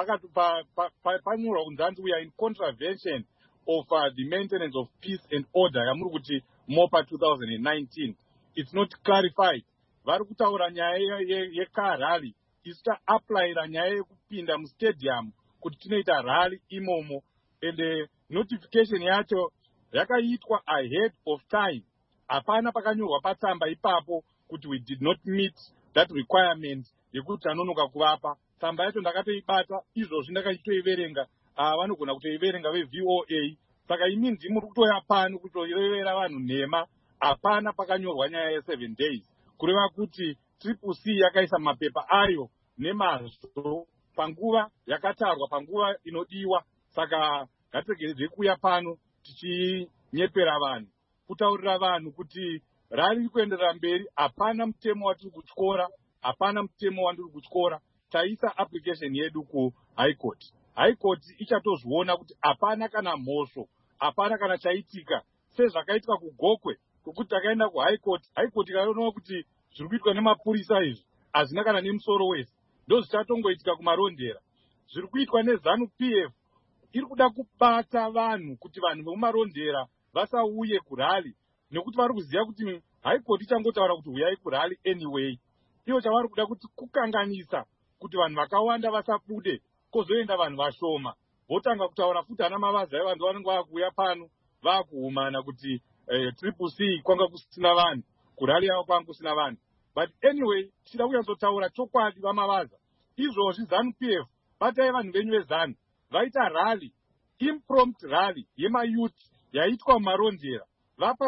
Panyorwa kunzanzi we are in contravention of the maintenance of peace and order yamuri kuti MOPA 2019. It's not clarified. Vari kutaura nyaya yecar rally, isu taaplayira nyaya yekupinda mustadium kuti tinoita rally imomo, and notification yacho yakaitwa ahead of time. Hapana pakanyorwa patsamba ipapo kuti we did not meet that requirement yekuti anonoka kuvapa. Tsamba yacho ndakatoibata, izvozvi ndakachitoiverenga, vanogona kutoiverenga veVOA. Saka imi ndimuri kutoya pano kutorevera vanhu nhema. Hapana pakanyorwa nyaya ye7 days. Kureva kuti CCC yakaisa mapepa ayo nemazvo panguva yakatarwa, panguva inodiwa. Saka ngatiregeredzei kuuya pano tichinyepera vanhu, kutaurira vanhu kuti rari kuenderera mberi. Hapana mutemo watiri kutyora, hapana mutemo wandiri kutyora. Taisa application yedu kuHigh Court. High Court ichatozviona kuti hapana kana mhosvo, hapana kana chaitika sezvakaitika kuGokwe, kuti takaenda kuHigh Court. High Court ikaona kuti zviri kuitwa nemapurisa izvi hazvina kana nemusoro wese, ndozvichatongoitika kumarondera. Zviri kuitwa neZANU-PF iri kuda kubata vanhu kuti vanhu vemumarondera vasauye kurali, nekuti vari kuziva kuti High Court ichangotaura kuti uyai kurali anyway. Iyo chavari kuda kuti kukanganisa kuti vanhu vakawanda vasabude, kozoenda vanhu vashoma. Votanga kutaura futi ana Mavaza vanhu vanenge vakuuya pano vakuhumana kuti CCC kwanga kusina vanhu, kurali yavo kwanga kusina vanhu. But anyway, tichida kunyatsotaura chokwadi vaMavaza, izvozvi ZANU-PF batai vanhu venyu veZANU vaita rally, impromptu rally yemayouth yaitwa mumarondera, vapa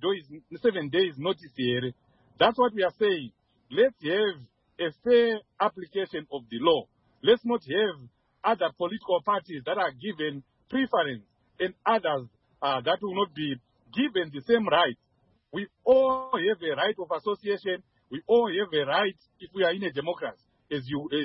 7 days notice here. That's what we are saying. Let's have a fair application of the law. Let's not have other political parties that are given preference and others that will not be given the same rights. We all have a right of association. We all have a right if we are in a democracy, as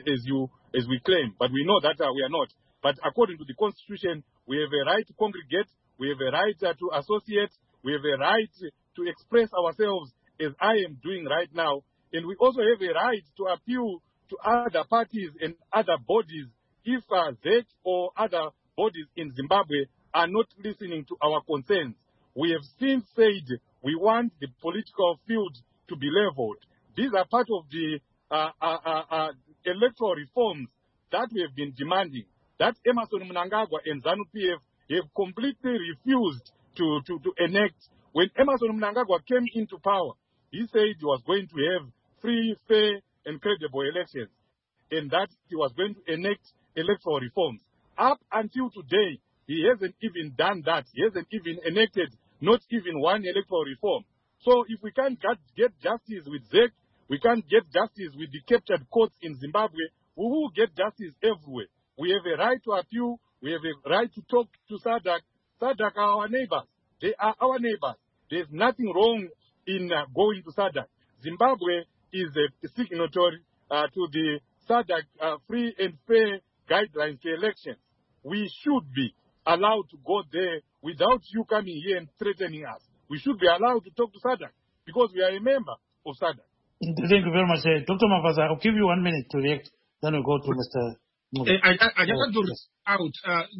we claim. But we know that we are not. But according to the Constitution, we have a right to congregate. We have a right to associate. We have a right to express ourselves as I am doing right now. And we also have a right to appeal to other parties and other bodies if that or other bodies in Zimbabwe are not listening to our concerns. We have since said we want the political field to be leveled. These are part of the electoral reforms that we have been demanding, that Emmerson Mnangagwa and ZANU-PF have completely refused to enact. When Emmerson Mnangagwa came into power, he said he was going to have free, fair, and credible elections, and that he was going to enact electoral reforms. Up until today, he hasn't even done that. He hasn't even enacted not even one electoral reform. So if we can't get justice with ZEC, we can't get justice with the captured courts in Zimbabwe, we will get justice everywhere. We have a right to appeal. We have a right to talk to SADC. SADC are our neighbors. They are our neighbors. There's nothing wrong in going to SADC. Zimbabwe is a signatory to the SADC free and fair guidelines for elections. We should be allowed to go there without you coming here and threatening us. We should be allowed to talk to SADC because we are a member of SADC. Thank you very much. Dr. Mavaza, I'll give you 1 minute to react. Then we'll go to Mr. I just want to read out.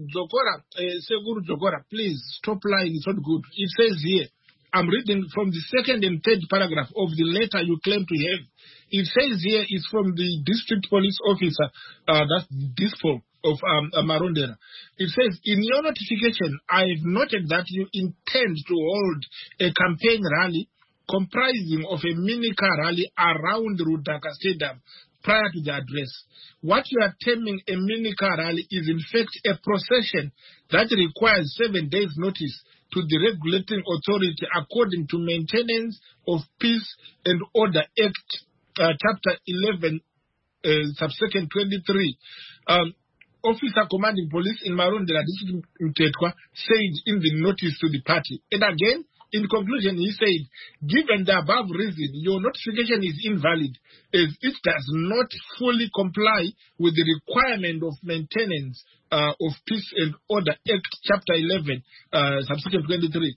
Seguru Jogora, please stop lying. It's not good. It says here, I'm reading from the second and third paragraph of the letter you claim to have. It says here it's from the district police officer, that's DISPO of Marondera. It says, in your notification, I've noted that you intend to hold a campaign rally comprising of a mini-car rally around Rudaka Stadium prior to the address. What you are terming a mini-car rally is in fact a procession that requires 7 days' notice to the regulating authority according to Maintenance of Peace and Order Act, Chapter 11, subsection 23. Officer commanding police in Marondera District Mtetwa said in the notice to the party. And again, in conclusion, he said, given the above reason, your notification is invalid as it does not fully comply with the requirement of Maintenance of Peace and Order Act, Chapter 11, subsection 23.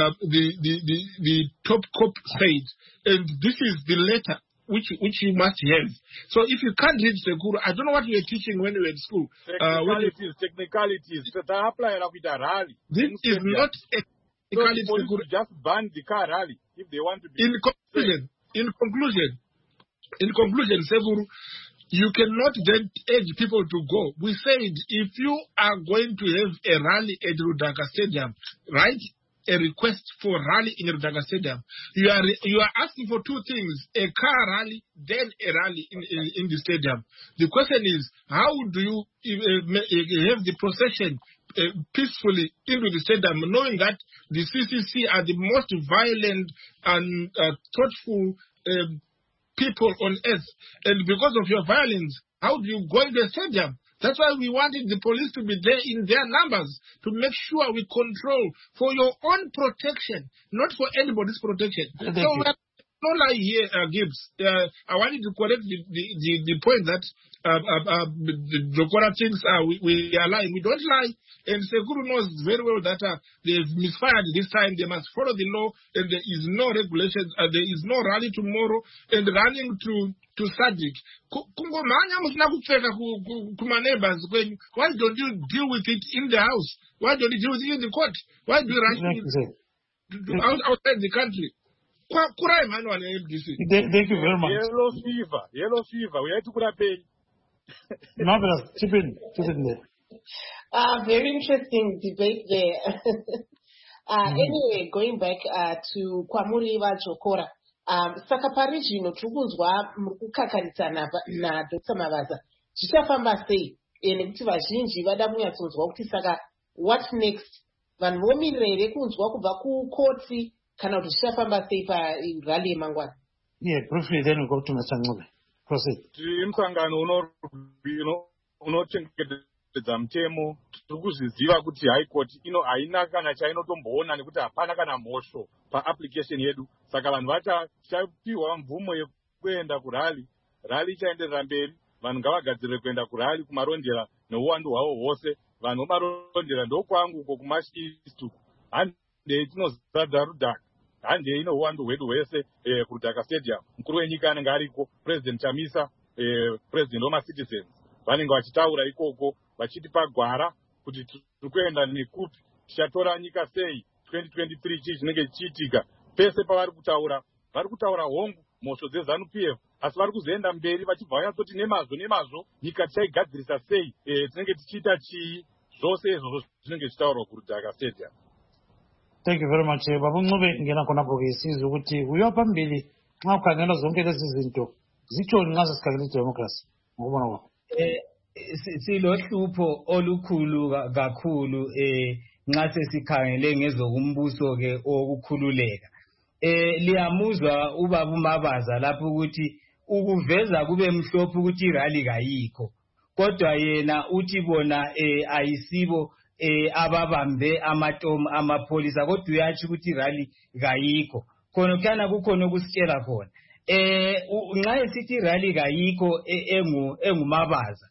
The top cop said, and this is the letter which you must have. So if you can't read Seguru, I don't know what you were teaching when you were at school. Technicalities. This is not a technicality. Just ban the car rally if they want to be. In conclusion, Seguru, you cannot then urge people to go. We said if you are going to have a rally at Rudaka Stadium, right? A request for rally in Rudaka Stadium. You are asking for two things: a car rally, then a rally in the stadium. The question is, how do you have the procession peacefully into the stadium, knowing that the CCC are the most violent and thoughtful people on earth, and because of your violence, how do you go in the stadium? That's why we wanted the police to be there in their numbers to make sure we control for your own protection, not for anybody's protection. Don't lie here, Gibbs. I wanted to correct the point that Jokora thinks we are lying. We don't lie. And Seguru knows very well that they've misfired this time. They must follow the law, and there is no regulation. There is no rally tomorrow, and running to SADC. Why don't you deal with it in the house? Why don't you deal with it in the court? Why do you rush outside the country? Thank you very much. Yellow fever. We had to put a pay. Marvelous. Chip in there. Very interesting debate there. Anyway, going back to Kwamuriva Jokora. Saka pari zvino tirikunzwa mukukakarisana naDr. Mavaza. Zvichafamba sei? Nekuti vazhinji vada kunyatsonzwa kuti saka what next? Vanhu vomirira here kunzwa kubva kukoti kana kuti zvichafamba sei parally yemangwana? Yeah, briefly then we go to Mr. Ncube. Proceed. Msangano unochengetedza mutemo tiri kuzviziva kuti high court haina kana chainotomboona nekuti hapana kana mhosvo paapplication yedu. Saka vanhu vachapiwa mvumo yekuenda kurally. Rally ichaenderera mberi. Vanhu ngavagadzirire kuenda kurally kumarondera neuwandu hwavo hwose. Vanhu vomarondera ndokwangu uko kuMarsh East. Handei tinozadza Rudaka. Handei ino uwandu hwedu hwese kuRudaka Stadium. Mukuru wenyika anenge ariko, President Chamisa, President wama-citizens. Vanenge vachitaura ikoko vachitipa gwara kuti tiri kuenda nekupi, tichatora nyika sei 2023 chii chinenge chichiitika. Pese pavari kutaura hongu mhosvo dzeZANU-PF asi vari kuzoenda mberi vachibva vanyatsoti nemazvo nyika tichaigadzirisa sei, tinenge tichiita chii, zvose izvozvo zvinenge zvichitaurwa kuRudhaka Stadium. Thank you very much. Baba Ncube ngena khonapho ke sizwe ukuthi uya phambili nxa ukhangela zonke lezi zinto zitshoni nxa sesikhangela idemocracy ngokubona kwakho? Silohlupho olukhulu kakhulu nxa sesikhangele ngezokumbuso ke okukhululeka. Liyamuzwa ubaba uMabaza lapho ukuthi ukuveza kube mhlophe ukuthi irally kayikho, kodwa yena uthi bona ayisibo ababambe amatomu amapholisa, kodwa uyathi ukuthi irally kayikho. Khona kana kukhona ukusitshela khona nxa esithi irally kayikho enguMabaza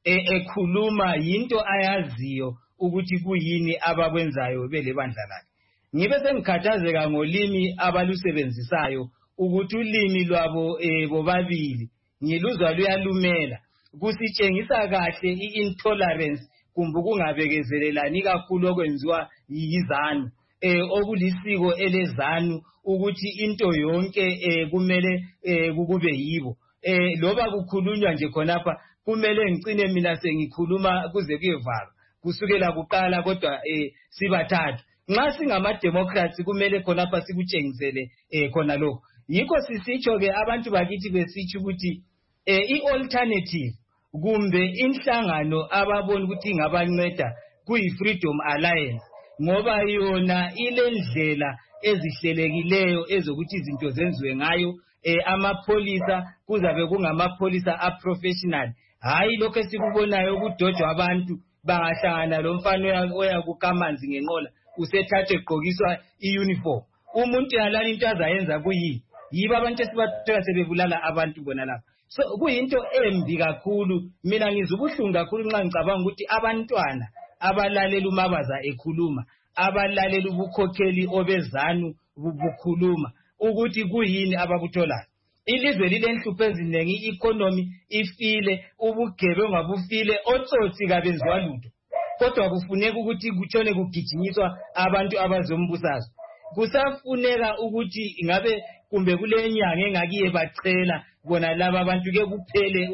ekhuluma yinto ayaziyo ukuthi kuyini abakwenzayo belebandla lakhe. Ngibe sengikhathazeka ngolimi abalusebenzisayo ukuthi ulimi lwabo bobabili ngiluzwa luyalumela, kusitshengisa kahle i-intolerance kumbe ukungabekezelelani kakhulu okwenziwa yizanu, okulisiko elezanu ukuthi into yonke kumele kube yibo. Loba kukhulunywa nje khonapha kumele ngicine mina sengikhuluma kuze kuyevalwa kusukela kuqala, kodwa sibathathu. Nxa singamademocrats kumele khonapha sikutshengisele khona lokho. Yikho sisitsho-ke abantu bakithi besitsho ukuthi i-alternative kumbe inhlangano ababona ukuthi ingabanceda kuyi-Freedom Alliance, ngoba yona ilendlela ezihlelekileyo ezokuthi izinto zenziwe ngayo. Amapholisa kuzabe kungamapholisa a-professional, hayi lokho esikubonayo ukudojwa abantu bangahlangana lomfana oya kukamanzi ngenqola usethathe egqokiswa i-uniform. Umuntu yalala into azayenza kuyini? Yiba abantu esibathola sebebulala abantu bona lapha. So kuyinto embi kakhulu. Mina ngizubuhlungu kakhulu nxa ngicabanga ukuthi abantwana abalalela uMabaza ekhuluma, abalalela ubukhokheli obezanu bukhuluma, ukuthi kuyini abakutholayo. Ilizwe lilenhlupho eziningi, i-economy ifile, ubugebengu abufile, otsotsi kabenziwa lutho, kodwa kufuneka ukuthi kutshone kugijinyiswa abantu abazombusazwe. Kusafuneka ukuthi ngabe kumbe kule nyanga engakiye bacela bona laba abantu ke kuphele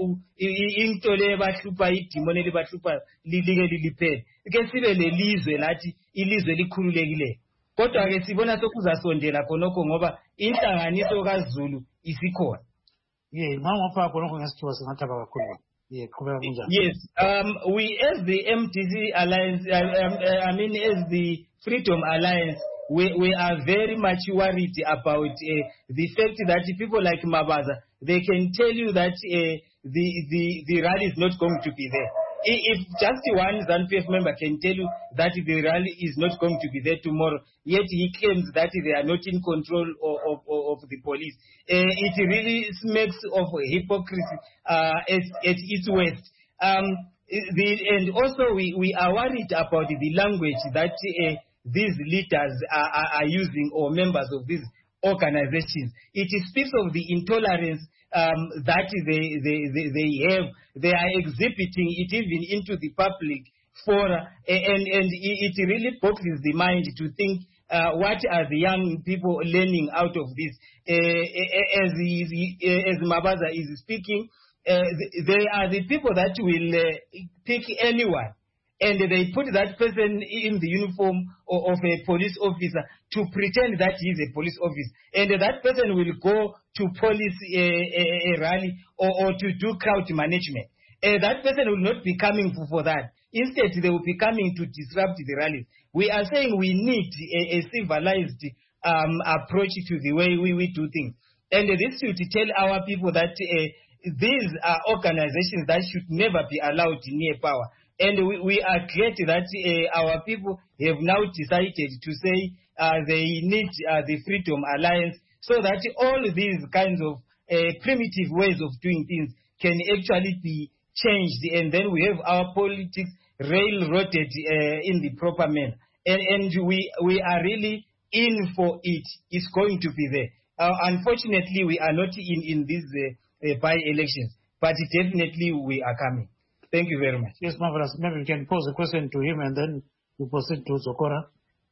into le bahlupha idimoni libahlupha lilike liliphele, ke sibe lelizwe lathi ilizwe likhululekileyo. Kodwa ke sibona sokuzasondela khonokho ngoba inhlanganiso kaZulu isikhona. Ngapha khonokho ngesithiwa singathaba kakhulu. Qhubeka kunjani? Yes, we as the MDC Alliance, as the Freedom Alliance, we are very much worried about the fact that people like Mabaza, they can tell you that the rally is not going to be there. If just one ZANU-PF member can tell you that the rally is not going to be there tomorrow, yet he claims that they are not in control of the police, it really smacks of hypocrisy at its worst. And also we are worried about the language that these leaders are using, or members of these organizations. It speaks of the intolerance that they have. They are exhibiting it even into the public fora, and it really boggles the mind to think what are the young people learning out of this. As Mabaza is speaking, they are the people that will pick anyone, and they put that person in the uniform of a police officer to pretend that he is a police officer, and that person will go to police a rally or to do crowd management. That person will not be coming for that. Instead, they will be coming to disrupt the rallies. We are saying we need a civilized approach to the way we do things, and this should tell our people that these are organizations that should never be allowed near power. And we are glad that our people have now decided to say they need the Freedom Alliance, so that all these kinds of primitive ways of doing things can actually be changed, and then we have our politics railroaded in the proper manner. And we are really in for it. It's going to be there. Unfortunately, we are not in these by-elections, but definitely we are coming. Thank you very much. Yes, marvelous. Maybe we can pose a question to him and then we proceed to Zokora.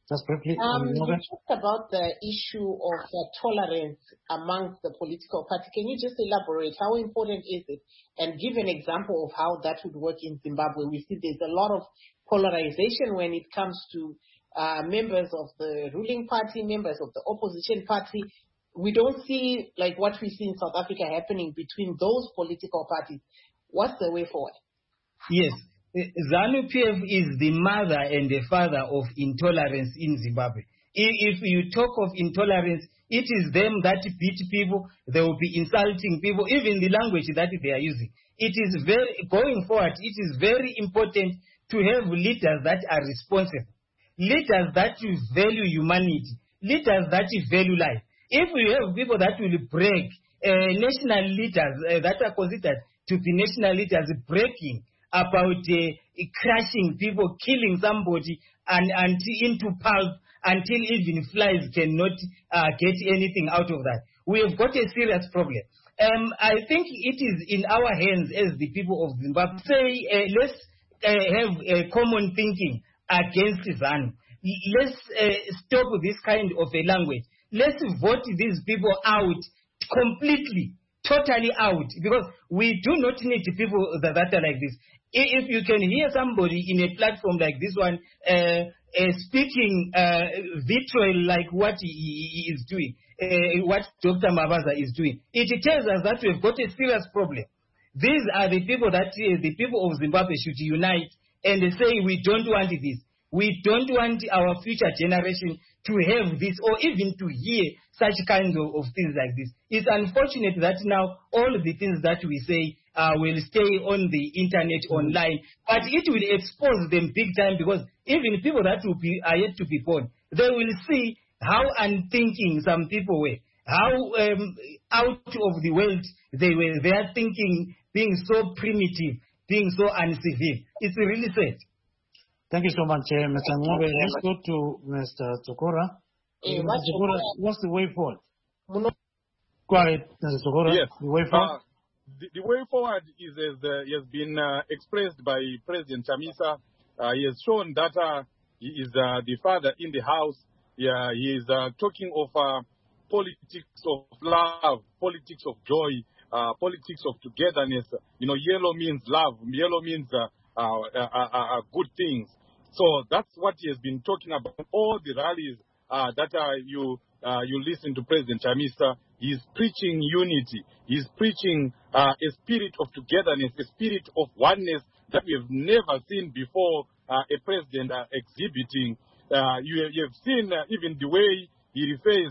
Just briefly. You talked about the issue of tolerance amongst the political party. Can you just elaborate? How important is it? And give an example of how that would work in Zimbabwe. We see there's a lot of polarization when it comes to members of the ruling party, members of the opposition party. We don't see like what we see in South Africa happening between those political parties. What's the way forward? Yes. ZANU-PF is the mother and the father of intolerance in Zimbabwe. If you talk of intolerance, it is them that beat people. They will be insulting people, even the language that they are using. It is going forward, it is very important to have leaders that are responsible, leaders that value humanity, leaders that value life. If we have people that will break, national leaders that are considered to be national leaders breaking about crushing people, killing somebody, and into pulp until even flies cannot get anything out of that. We have got a serious problem. I think it is in our hands as the people of Zimbabwe. Say, let's have a common thinking against ZANU. Let's stop this kind of a language. Let's vote these people out completely, totally out, because we do not need people that are like this. If you can hear somebody in a platform like this one speaking vitriol like what he is doing, what Dr. Mabaza is doing, it tells us that we've got a serious problem. These are the people that the people of Zimbabwe should unite and say, we don't want this. We don't want our future generation to have this or even to hear such kinds of things like this. It's unfortunate that now all the things that we say will stay on the internet, online, but it will expose them big time, because even people that are yet to be born, they will see how unthinking some people were, how out of the world they were. Their thinking being so primitive, being so uncivil. It's really sad. Thank you so much, Mr. Ngobe. Let's go to Mr. Tsokora. What's the way forward? Go ahead, Mr. Tsokora. Yes. The way forward? The way forward is, as has been expressed by President Chamisa. He has shown that he is the father in the house. Yeah, he is talking of politics of love, politics of joy, politics of togetherness. You know, yellow means love. Yellow means good things. So that's what he has been talking about. All the rallies that you listen to President Chamisa. He's preaching unity. He's preaching a spirit of togetherness, a spirit of oneness that we have never seen before a president exhibiting. You have seen even the way he refers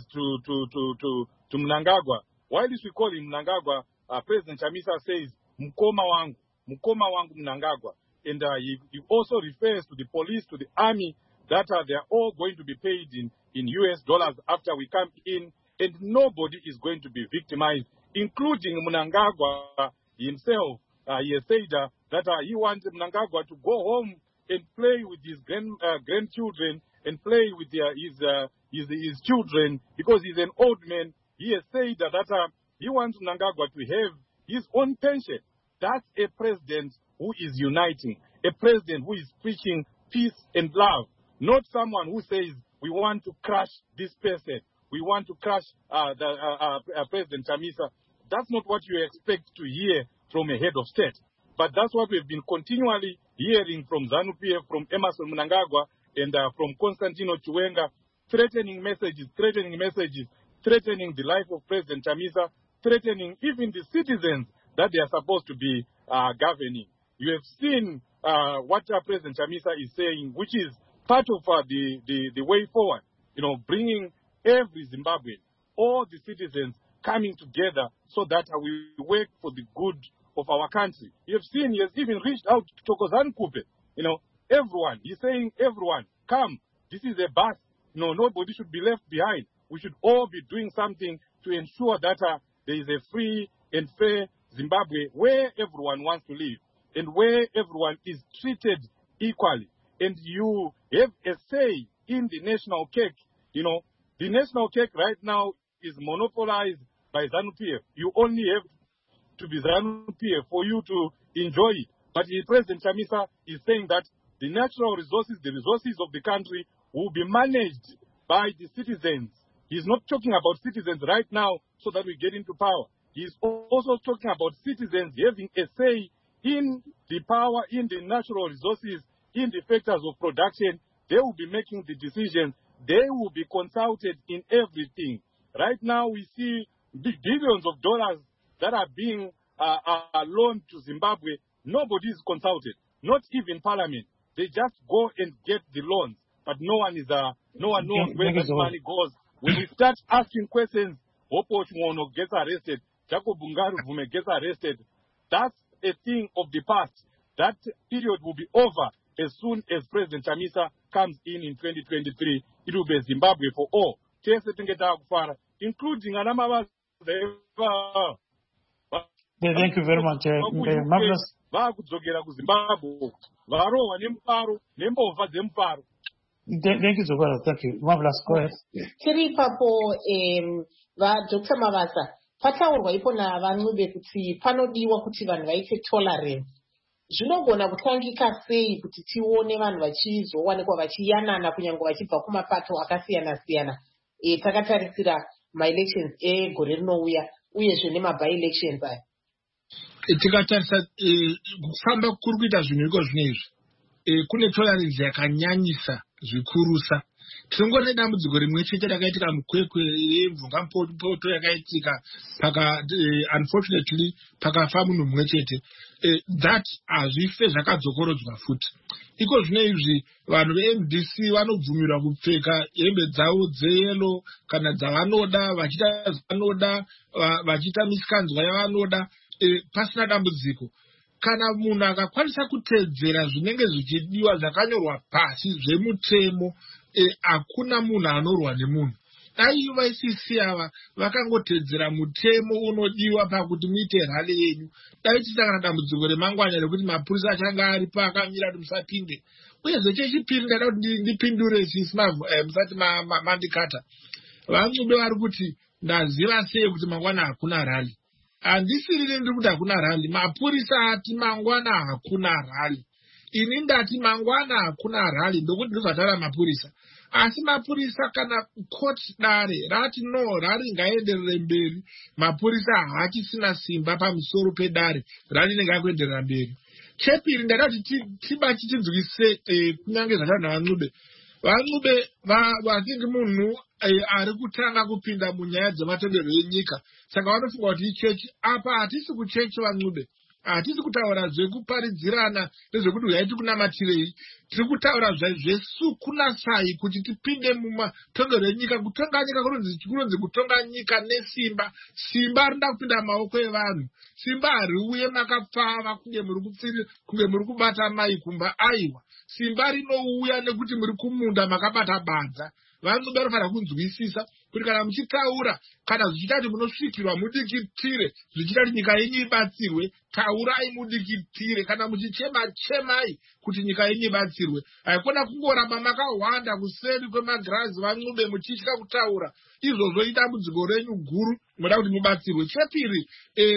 to Mnangagwa. While we call him Mnangagwa, President Chamisa says, Mkoma wangu Mnangagwa. And he also refers to the police, to the army, that they are all going to be paid in US dollars after we come in, and nobody is going to be victimized, including Mnangagwa himself. He has said that he wants Mnangagwa to go home and play with his grandchildren and play with his children, because he's an old man. He has said that he wants Mnangagwa to have his own pension. That's a president who is uniting, a president who is preaching peace and love, not someone who says, we want to crush this person, we want to crush President Chamisa. That's not what you expect to hear from a head of state. But that's what we've been continually hearing from ZANU-PF, from Emmerson Mnangagwa, and from Constantino Chiwenga, threatening messages, threatening the life of President Chamisa, threatening even the citizens that they are supposed to be governing. You have seen what President Chamisa is saying, which is part of the way forward, you know, bringing every Zimbabwean, all the citizens coming together so that we work for the good of our country. You have seen he has even reached out to Thokozani Kupe, you know, everyone. He's saying, everyone, come. This is a bus. No, nobody should be left behind. We should all be doing something to ensure that there is a free and fair Zimbabwe where everyone wants to live and where everyone is treated equally. And you have a say in the national cake. You know, the national cake right now is monopolized by ZANU-PF. You only have to be ZANU-PF for you to enjoy it. But President Chamisa is saying that the natural resources, the resources of the country will be managed by the citizens. He's not talking about citizens right now so that we get into power. He's also talking about citizens having a say in the power, in the natural resources, in the factors of production. They will be making the decisions. They will be consulted in everything. Right now, we see billions of dollars that are being loaned to Zimbabwe. Nobody is consulted, not even Parliament. They just go and get the loans, but no one knows where that money goes. When we start asking questions, Hopo Chimono gets arrested, Jacob Bungaru gets arrested. That's a thing of the past. That period will be over as soon as President Chamisa comes in 2023. It will be Zimbabwe for all. Including Anamawa. Thank you very much. Marvelous. Thank you, Zogora. Thank you. Marvelous. Go ahead. Dr. Mavasa, pataurwa ipo navan'ube kuti panodiwa kuti vanhu vaite tolerance. Zvinogona kutangika sei kuti tione vanhu vachizowanikwa vachiyanana kunyange vachibva kumapato akasiyana-siyana. Takatarisira ma-elections egore rinouya uyezve nema-by-elections aya. Tikatarisa kufamba kuri kuita zvinhu iko zvinezvi kune tolerance yakanyanyisa zvikurusa. Tinongona dambudziko rimwe chete rakaitika mukwekwe yemvungampoto yakaitika unfortunately pakafa munhu mumwe chete. That hazvife zvakadzokorodzwa futi. Iko zvino izvi vanhu veMDC vanobvumirwa kupfeka hembe dzavo dzeyelo kana dzavanoda, vachiita zvavanoda, vachiita misikanzwa yavanoda, pasina dambudziko. Kana munhu akakwanisa kutedzera zvinenge zvichidiwa zvakanyorwa pasi zvemutemo, hakuna munhu anorwa nemunhu. Dai vaICC ava vakangotedzera mutemo unodiwa pakuti muite rally yenyu, dai tisangana dambudziko remangwana rekuti mapurisa achanga aripo akamira kuti musapinde. Uyezve chechipiri ndada kuti ndipindure musati mandikata. VaNcube vari kuti ndaziva sei kuti mangwana hakuna rally. Handisiriri ndiri kuti hakuna rally. Mapurisa ati mangwana hakuna rally. Ini ndati mangwana hakuna rally ndokuti ndizvataura mapurisa. Asi mapurisa kana court dare rati no rally ngaenderere mberi, mapurisa haachisina simba pamusoro pedare, rally inenge yakuenderera mberi. Chepiri ndada kuti tibachi tinzwise kunyange zvataura naVaNcube. VaNcube vatingi munhu ari kutanga kupinda munyaya dzematongerwo enyika. Saka vanofunga kuti ichechi apa hatisi kuchechi vaNcube. Hatisi kutaura zvekuparidzirana nezvekuti uyai tikunamatirei. Tiri kutaura zvesukunasai kuti tipinde mumatongerwo enyika. Kutonga nyika kunonzi kutonga nyika nesimba. Simba rinda kupinda maoko evanhu. Simba hariuye makapfava kunge muri kubata mai kumba aiwa. Simba rinouya nekuti muri kumunda makabata badza. VaNcube vanofanira kunzwisisa kuti kana muchitaura, kana zvichita kuti munosvikirwa mudikitire, zvichita kuti nyika yenyu ibatsirwe, taurai mudikitire. Kana muchichema-chemai kuti nyika yenyu ibatsirwe. Haikona kungoramba makawanda kuseri kwemagirazi VaNcube muchitya kutaura. Izvozvo idambudziko renyu guru, munoda kuti mubatsirwe. Chepiri,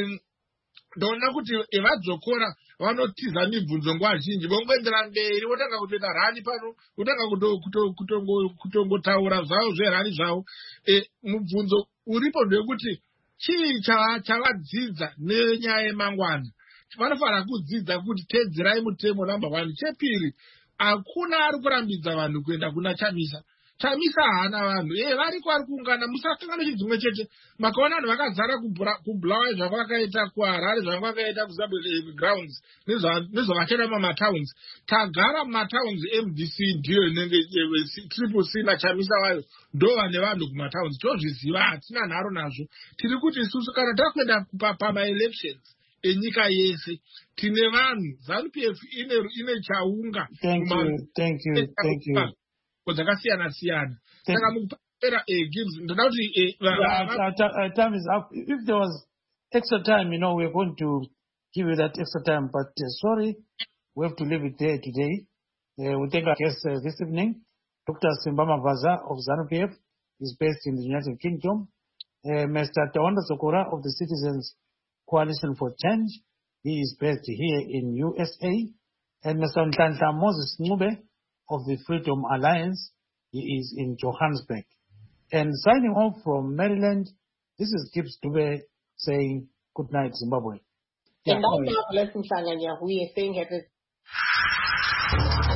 ndona kuti evadzokora vanotiza mibvunzo nguva zhinji, vongoendera mberi, votanga kutoita rani pano, votanga kutongotaura zvavo zverani zvavo. Mubvunzo uripo ndewekuti chii chavadzidza nenyaya yemangwana. Vanofanira kudzidza kuti tedzerai mutemo number 1. Chepiri, hakuna ari kurambidza vanhu kuenda kuna Chamisa. Chamisa haana vanhu. Variko vari kuungana, musakangana chidzimwe chete. Makaona vanhu vakazara kubulawayo zvavakaita kuHarare, zvavakaita kuZimbabwe grounds, nezvavachita mumatowns. Tagara mumatowns, MDC ndiyo inenge Triple C naChamisa wayo ndo vane vanhu kumatowns. Tozviziva, hatina nharo nazvo. Tiri kuti isusu kana takuenda pama-elections enyika yese, tine vanhu. ZANU-PF ine chaunga. Thank you. Dzakasiyana-siyana. Saka mukupera Gibbs, ndinoda kuti time is up. If there was extra time, we're going to give you that extra time, but sorry, we have to leave it there today. We take our guest this evening. Dr. Simba Mavaza of ZANU-PF is based in the United Kingdom. Mr. Tawanda Sokora of the Citizens Coalition for Change, he is based here in USA. And Mr. Nhlanhla Moses Ncube of the Freedom Alliance, he is in Johannesburg. And signing off from Maryland, this is Gibbs Dube saying good night, Zimbabwe. And I'm Marvelous Mhlanga Nyahuye saying happy